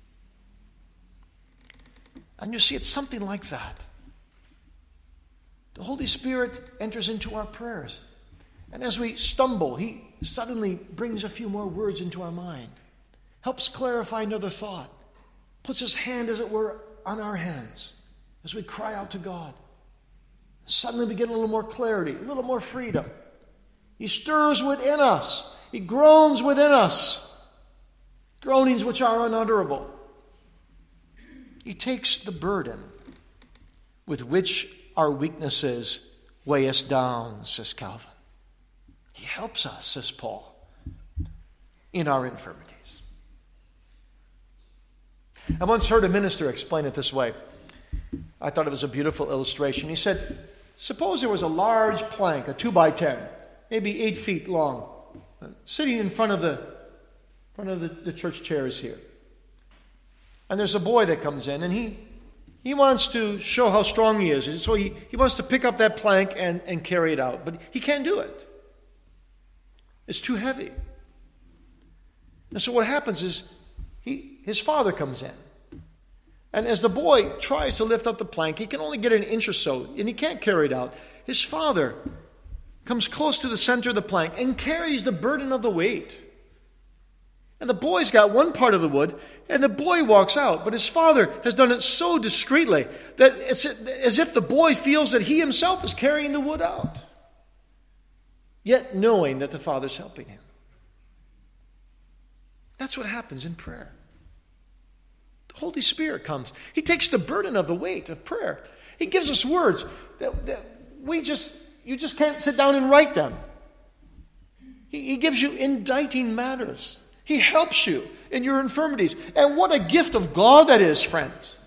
And you see, it's something like that. The Holy Spirit enters into our prayers. And as we stumble, he suddenly brings a few more words into our mind, helps clarify another thought, puts his hand, as it were, on our hands as we cry out to God. Suddenly we get a little more clarity, a little more freedom. He stirs within us. He groans within us. Groanings which are unutterable. He takes the burden with which our weaknesses weigh us down, says Calvin. He helps us, says Paul, in our infirmities. I once heard a minister explain it this way. I thought it was a beautiful illustration. He said, suppose there was a large plank, a two by ten, maybe eight feet long, sitting in front of the front of the, the church chairs here. And there's a boy that comes in, and he he wants to show how strong he is. So he, he wants to pick up that plank and, and carry it out. But he can't do it. It's too heavy. And so what happens is, he his father comes in. And as the boy tries to lift up the plank, he can only get an inch or so, and he can't carry it out. His father comes close to the center of the plank and carries the burden of the weight. And the boy's got one part of the wood, and the boy walks out. But his father has done it so discreetly that it's as if the boy feels that he himself is carrying the wood out, yet knowing that the father's helping him. That's what happens in prayer. The Holy Spirit comes. He takes the burden of the weight of prayer. He gives us words that, that we just, you just can't sit down and write them. He, he gives you inditing matters. He helps you in your infirmities. And what a gift of God that is, friends.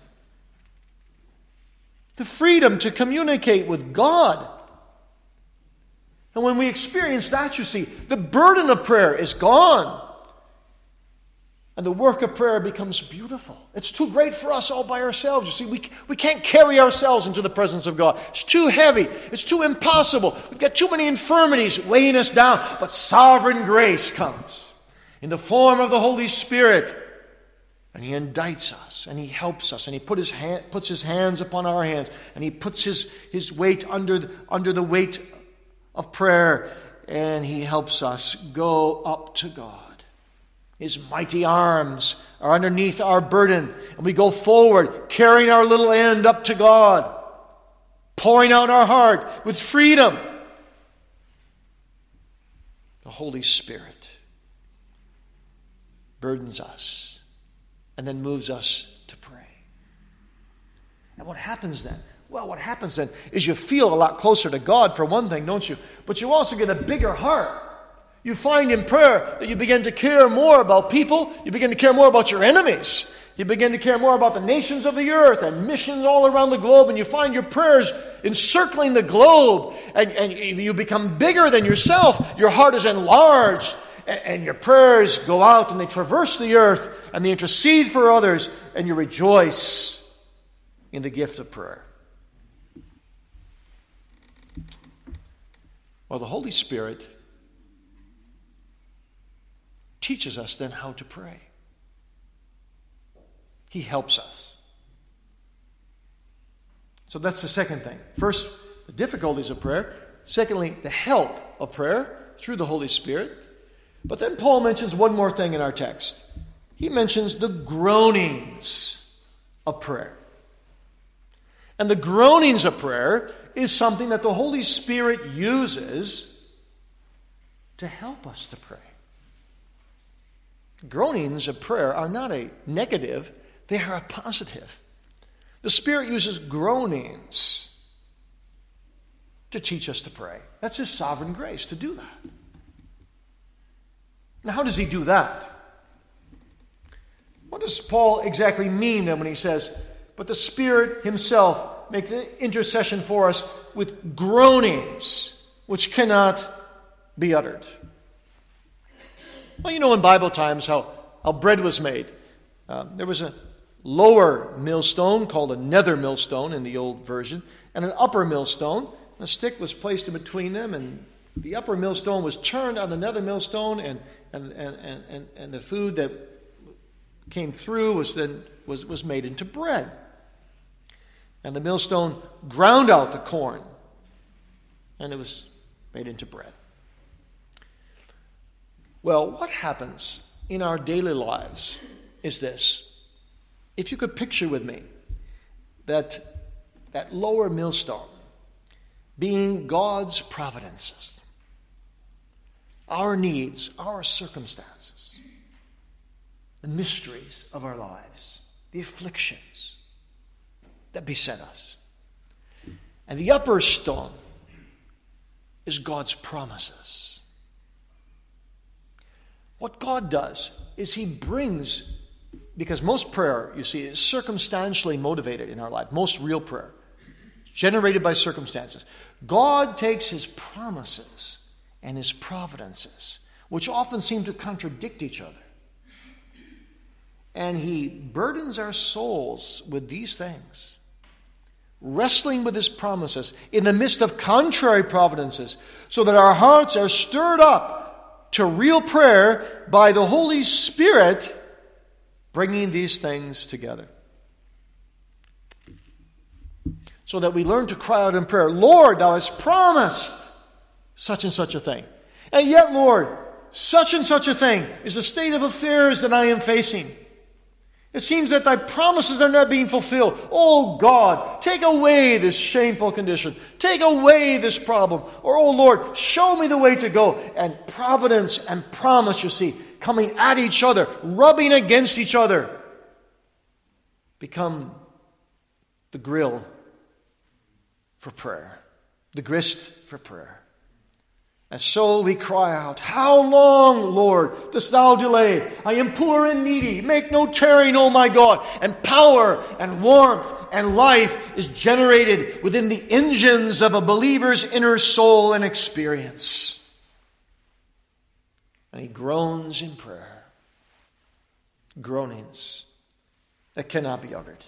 The freedom to communicate with God. And when we experience that, you see, the burden of prayer is gone. And the work of prayer becomes beautiful. It's too great for us all by ourselves. You see, we, we can't carry ourselves into the presence of God. It's too heavy. It's too impossible. We've got too many infirmities weighing us down. But sovereign grace comes in the form of the Holy Spirit. And He indicts us, and He helps us, and He put his hand, puts His hands upon our hands, and He puts His, his weight under the, under the weight of prayer, and He helps us go up to God. His mighty arms are underneath our burden, and we go forward, carrying our little end up to God, pouring out our heart with freedom. The Holy Spirit burdens us and then moves us to pray. And what happens then? Well, what happens then is you feel a lot closer to God, for one thing, don't you? But you also get a bigger heart. You find in prayer that you begin to care more about people. You begin to care more about your enemies. You begin to care more about the nations of the earth and missions all around the globe. And you find your prayers encircling the globe. And, and you become bigger than yourself. Your heart is enlarged. And, and your prayers go out and they traverse the earth. And they intercede for others. And you rejoice in the gift of prayer. Well, the Holy Spirit teaches us then how to pray. He helps us. So that's the second thing. First, the difficulties of prayer. Secondly, the help of prayer through the Holy Spirit. But then Paul mentions one more thing in our text. He mentions the groanings of prayer. And the groanings of prayer is something that the Holy Spirit uses to help us to pray. Groanings of prayer are not a negative, they are a positive. The Spirit uses groanings to teach us to pray. That's His sovereign grace to do that. Now, how does He do that? What does Paul exactly mean then when he says, but the Spirit Himself makes the intercession for us with groanings which cannot be uttered? Well, you know in Bible times how, how bread was made. Um, there was a lower millstone called a nether millstone in the old version, and an upper millstone. A stick was placed in between them, and the upper millstone was turned on the nether millstone, and and, and, and, and the food that came through was then was, was made into bread. And the millstone ground out the corn, and it was made into bread. Well, what happens in our daily lives is this. If you could picture with me that, that lower millstone being God's providences, our needs, our circumstances, the mysteries of our lives, the afflictions that beset us. And the upper stone is God's promises. What God does is He brings, because most prayer, you see, is circumstantially motivated in our life. Most real prayer, generated by circumstances. God takes His promises and His providences, which often seem to contradict each other, and He burdens our souls with these things, wrestling with His promises in the midst of contrary providences, so that our hearts are stirred up to real prayer by the Holy Spirit bringing these things together. So that we learn to cry out in prayer, Lord, Thou hast promised such and such a thing. And yet, Lord, such and such a thing is the state of affairs that I am facing. It seems that Thy promises are not being fulfilled. Oh God, take away this shameful condition. Take away this problem. Or, oh Lord, show me the way to go. And providence and promise, you see, coming at each other, rubbing against each other, become the grill for prayer, the grist for prayer. And so we cry out, how long, Lord, dost Thou delay? I am poor and needy. Make no tarrying, O my God. And power and warmth and life is generated within the engines of a believer's inner soul and experience. And he groans in prayer. groanings that cannot be uttered.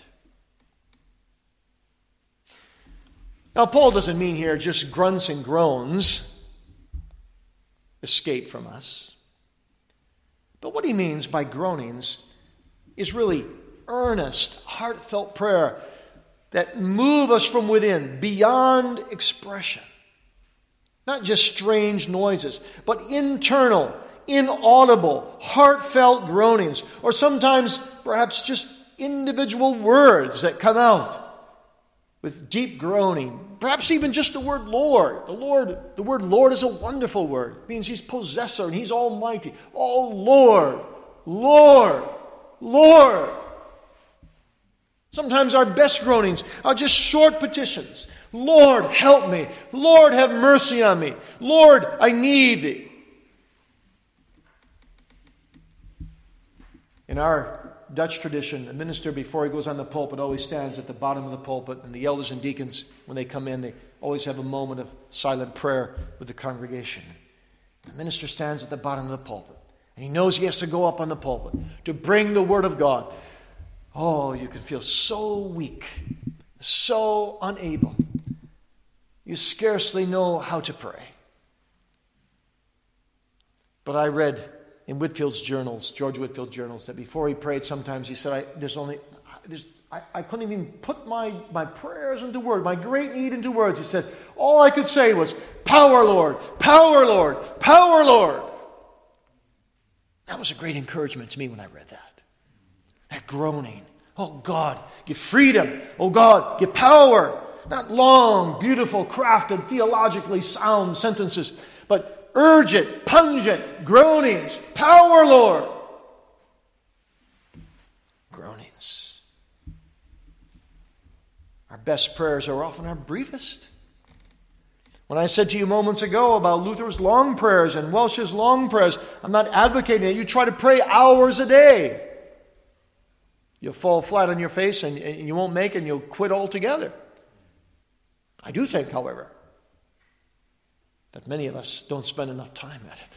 Now, Paul doesn't mean here just grunts and groans escape from us. But what he means by groanings is really earnest, heartfelt prayer that move us from within, beyond expression. Not just strange noises, but internal, inaudible, heartfelt groanings, or sometimes perhaps just individual words that come out with deep groaning. Perhaps even just the word Lord. The Lord, the word Lord is a wonderful word. It means He's possessor and He's almighty. Oh, Lord, Lord, Lord. Sometimes our best groanings are just short petitions. Lord, help me. Lord, have mercy on me. Lord, I need Thee. In our Dutch tradition, a minister, before he goes on the pulpit, always stands at the bottom of the pulpit, and the elders and deacons, when they come in, they always have a moment of silent prayer with the congregation. The minister stands at the bottom of the pulpit, and he knows he has to go up on the pulpit to bring the Word of God. Oh, you can feel so weak, so unable. You scarcely know how to pray. But I read in Whitfield's journals, George Whitfield's journals, that before he prayed, sometimes he said, I, there's only, there's, I, I couldn't even put my, my prayers into words, my great need into words. He said, all I could say was, power, Lord, power, Lord, power, Lord. That was a great encouragement to me when I read that. That groaning. Oh God, give freedom. Oh God, give power. Not long, beautiful, crafted, theologically sound sentences, but urgent, pungent groanings. Power, Lord. Groanings. Our best prayers are often our briefest. When I said to you moments ago about Luther's long prayers and Welsh's long prayers, I'm not advocating that you try to pray hours a day. You'll fall flat on your face and, and you won't make it and you'll quit altogether. I do think, however, that many of us don't spend enough time at it.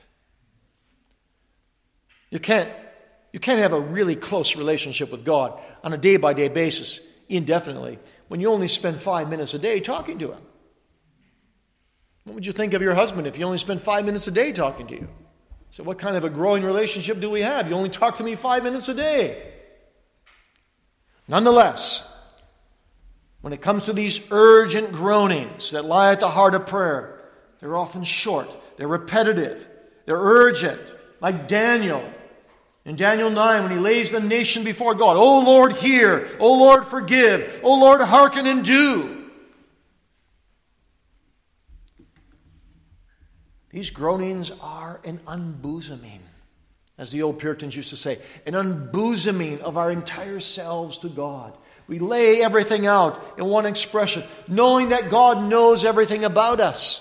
You can't, you can't have a really close relationship with God on a day-by-day basis, indefinitely, when you only spend five minutes a day talking to Him. What would you think of your husband if you only spent five minutes a day talking to you? So what kind of a growing relationship do we have? You only talk to me five minutes a day. Nonetheless, when it comes to these urgent groanings that lie at the heart of prayer, they're often short, they're repetitive, they're urgent, like Daniel. In Daniel nine, when he lays the nation before God, O Lord, hear, O Lord, forgive, O Lord, hearken and do. These groanings are an unbosoming, as the old Puritans used to say, an unbosoming of our entire selves to God. We lay everything out in one expression, knowing that God knows everything about us.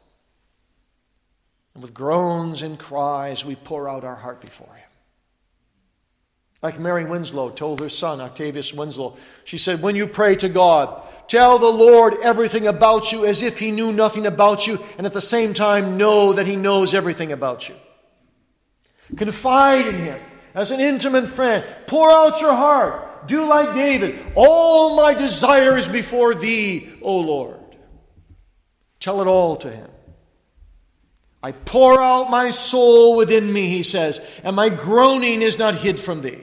And with groans and cries, we pour out our heart before Him. Like Mary Winslow told her son, Octavius Winslow, she said, when you pray to God, tell the Lord everything about you as if He knew nothing about you, and at the same time know that He knows everything about you. Confide in Him as an intimate friend. Pour out your heart. Do like David. All my desire is before Thee, O Lord. Tell it all to Him. I pour out my soul within me, he says, and my groaning is not hid from Thee.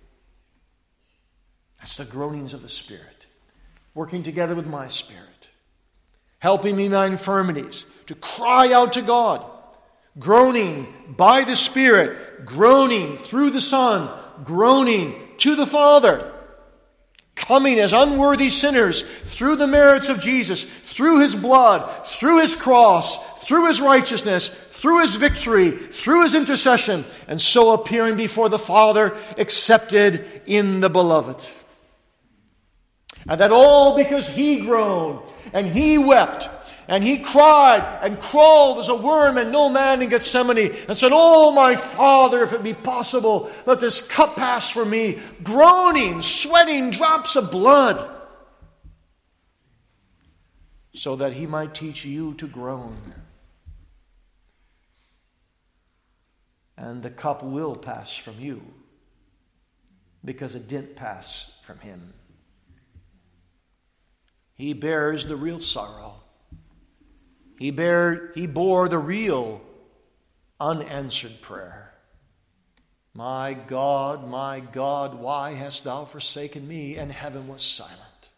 That's the groanings of the Spirit, working together with my spirit, helping me in my infirmities to cry out to God, groaning by the Spirit, groaning through the Son, groaning to the Father, coming as unworthy sinners through the merits of Jesus, through His blood, through His cross, through His righteousness, through His victory, through His intercession, and so appearing before the Father, accepted in the Beloved. And that all because He groaned, and He wept, and He cried, and crawled as a worm and no man in Gethsemane, and said, Oh, my Father, if it be possible, let this cup pass from me, groaning, sweating drops of blood, so that He might teach you to groan. And the cup will pass from you. because it didn't pass from him. He bears the real sorrow. He, bear, he bore the real unanswered prayer. My God, my God, why hast thou forsaken me? And heaven was silent.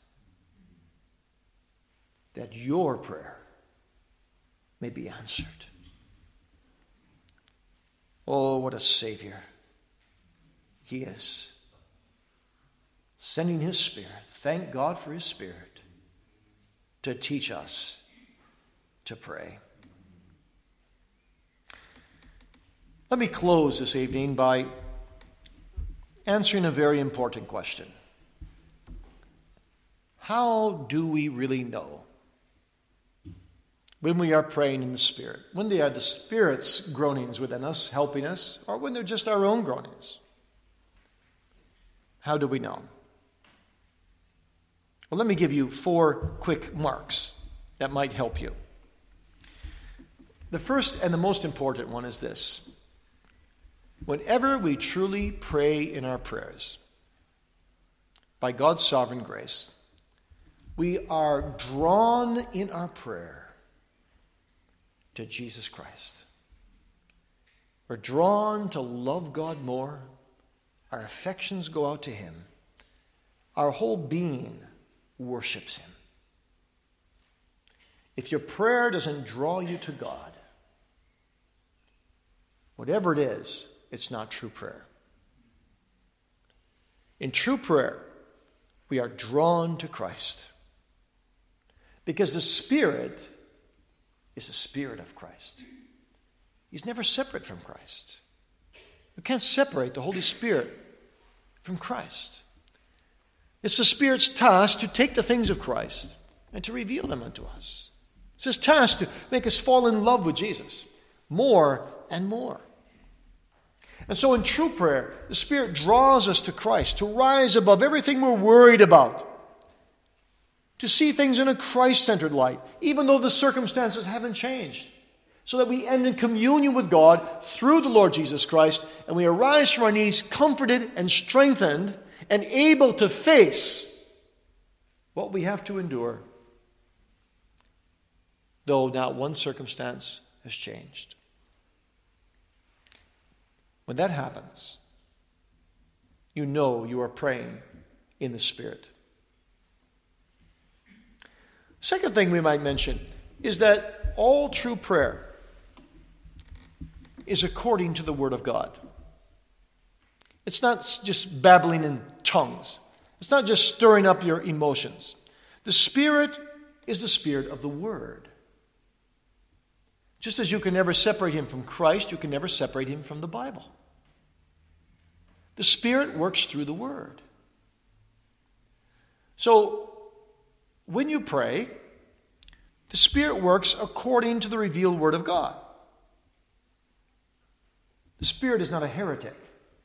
That your prayer may be answered. Oh, what a Savior he is. Sending his Spirit. Thank God for his Spirit to teach us to pray. Let me close this evening by answering a very important question. How do we really know when we are praying in the Spirit? When they are the Spirit's groanings within us, helping us, or when they're just our own groanings? How do we know? Well, let me give you four quick marks that might help you. The first and the most important one is this. Whenever we truly pray in our prayers, by God's sovereign grace, we are drawn in our prayer to Jesus Christ. We're drawn to love God more. Our affections go out to him. Our whole being worships him. If your prayer doesn't draw you to God, whatever it is, it's not true prayer. In true prayer, we are drawn to Christ. Because the Spirit is the Spirit of Christ. He's never separate from Christ. You can't separate the Holy Spirit from Christ. It's the Spirit's task to take the things of Christ and to reveal them unto us. It's his task to make us fall in love with Jesus more and more. And so in true prayer, the Spirit draws us to Christ, to rise above everything we're worried about, to see things in a Christ-centered light, even though the circumstances haven't changed, so that we end in communion with God through the Lord Jesus Christ, and we arise from our knees comforted and strengthened and able to face what we have to endure, though not one circumstance has changed. When that happens, you know you are praying in the Spirit. Second thing we might mention is that all true prayer is according to the Word of God. It's not just babbling in tongues. It's not just stirring up your emotions. The Spirit is the Spirit of the Word. Just as you can never separate him from Christ, you can never separate him from the Bible. The Spirit works through the Word. So, when you pray, the Spirit works according to the revealed Word of God. The Spirit is not a heretic.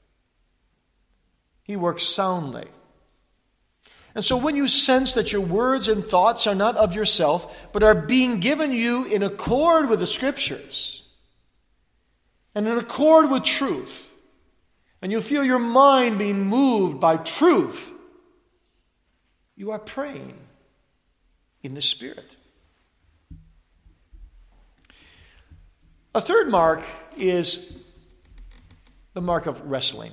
He works soundly. And so when you sense that your words and thoughts are not of yourself, but are being given you in accord with the Scriptures, and in accord with truth, and you feel your mind being moved by truth, you are praying in the Spirit. A third mark is the mark of wrestling.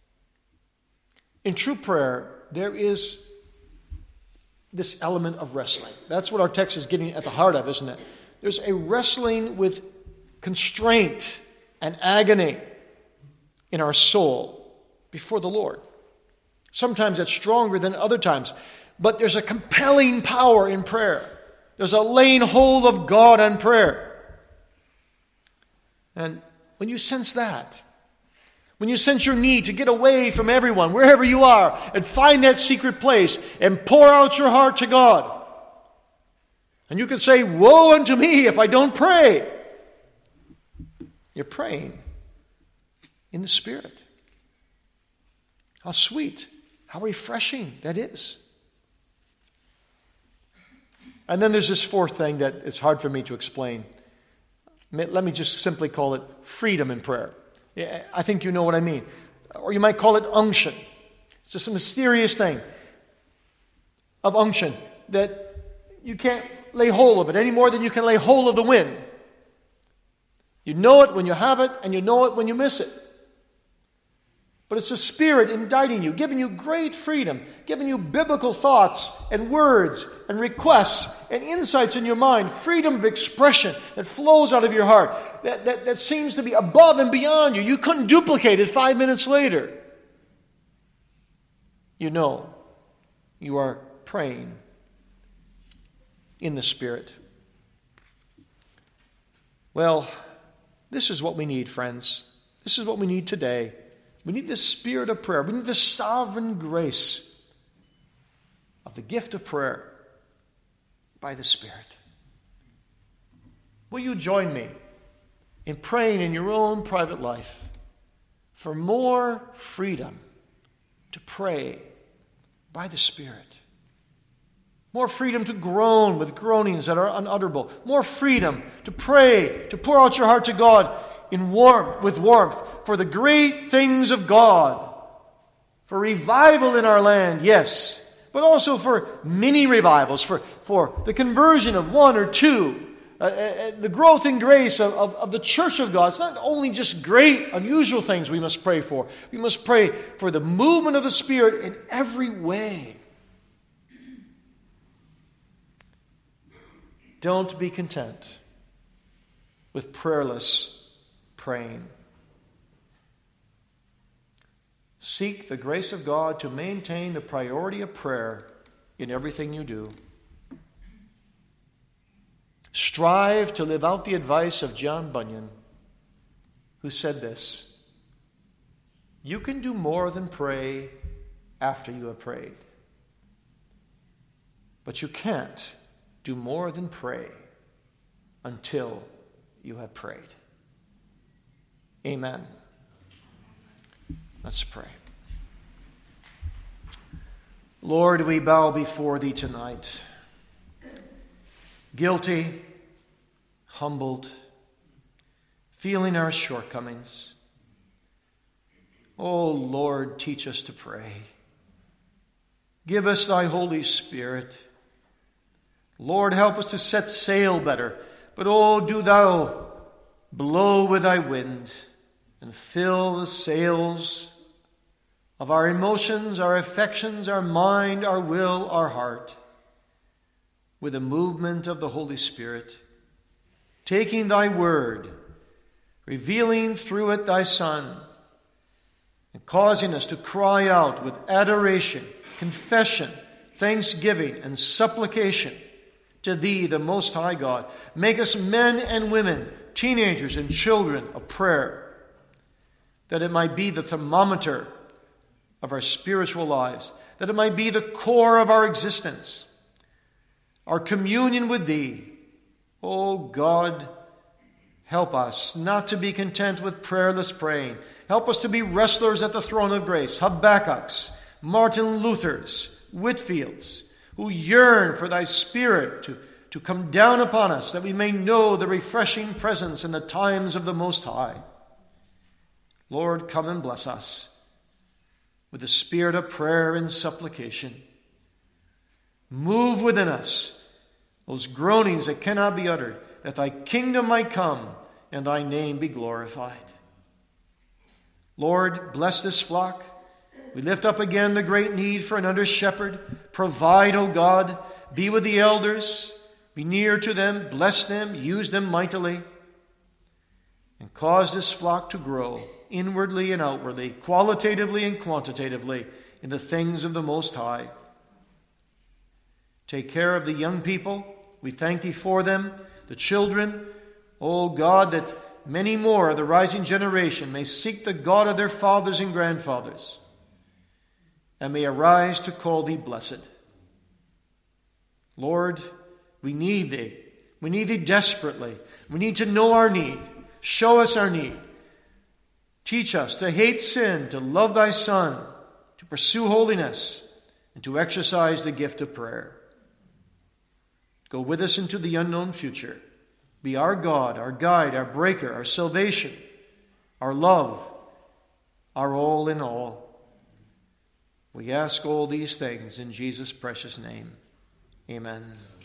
In true prayer, there is this element of wrestling. That's what our text is getting at the heart of, isn't it? There's a wrestling with constraint and agony in our soul before the Lord. Sometimes it's stronger than other times, but there's a compelling power in prayer. There's a laying hold of God on prayer. And when you sense that, when you sense your need to get away from everyone, wherever you are, and find that secret place and pour out your heart to God, and you can say, woe unto me if I don't pray. You're praying in the Spirit. How sweet, how refreshing that is. And then there's this fourth thing that it's hard for me to explain. Let me just simply call it freedom in prayer. I think you know what I mean. Or you might call it unction. It's just a mysterious thing of unction that you can't lay hold of it any more than you can lay hold of the wind. You know it when you have it, and you know it when you miss it. But it's the Spirit indicting you, giving you great freedom, giving you biblical thoughts and words and requests and insights in your mind, freedom of expression that flows out of your heart, that, that, that seems to be above and beyond you. You couldn't duplicate it five minutes later. You know you are praying in the Spirit. Well, this is what we need, friends. This is what we need today. We need the spirit of prayer. We need the sovereign grace of the gift of prayer by the Spirit. Will you join me in praying in your own private life for more freedom to pray by the Spirit? More freedom to groan with groanings that are unutterable. More freedom to pray, to pour out your heart to God in warmth, with warmth, for the great things of God. For revival in our land, yes, but also for many revivals, for, for the conversion of one or two, uh, uh, the growth in grace of, of, of the church of God. It's not only just great, unusual things we must pray for. We must pray for the movement of the Spirit in every way. Don't be content with prayerless praying. Seek the grace of God to maintain the priority of prayer in everything you do. Strive to live out the advice of John Bunyan, who said this: you can do more than pray after you have prayed, but you can't do more than pray until you have prayed. Amen. Let's pray. Lord, we bow before Thee tonight, guilty, humbled, feeling our shortcomings. Oh, Lord, teach us to pray. Give us Thy Holy Spirit. Lord, help us to set sail better. But oh, do Thou blow with Thy wind and fill the sails of our emotions, our affections, our mind, our will, our heart with the movement of the Holy Spirit, taking Thy word, revealing through it Thy Son, and causing us to cry out with adoration, confession, thanksgiving, and supplication to Thee, the Most High God. Make us men and women, teenagers and children of prayer, that it might be the thermometer of our spiritual lives, that it might be the core of our existence, our communion with Thee. Oh God, help us not to be content with prayerless praying. Help us to be wrestlers at the throne of grace, Habakkuk's, Martin Luther's, Whitfield's, who yearn for Thy Spirit to, to come down upon us, that we may know the refreshing presence in the times of the Most High. Lord, come and bless us with the spirit of prayer and supplication. Move within us those groanings that cannot be uttered, that Thy kingdom might come and Thy name be glorified. Lord, bless this flock. We lift up again the great need for an under-shepherd. Provide, O God, be with the elders, be near to them, bless them, use them mightily, and cause this flock to grow inwardly and outwardly, qualitatively and quantitatively, in the things of the Most High. Take care of the young people. We thank Thee for them, the children. O God, that many more of the rising generation may seek the God of their fathers and grandfathers, and may arise to call Thee blessed. Lord, we need Thee. We need Thee desperately. We need to know our need. Show us our need. Teach us to hate sin, to love Thy Son, to pursue holiness, and to exercise the gift of prayer. Go with us into the unknown future. Be our God, our guide, our breaker, our salvation, our love, our all in all. We ask all these things in Jesus' precious name. Amen.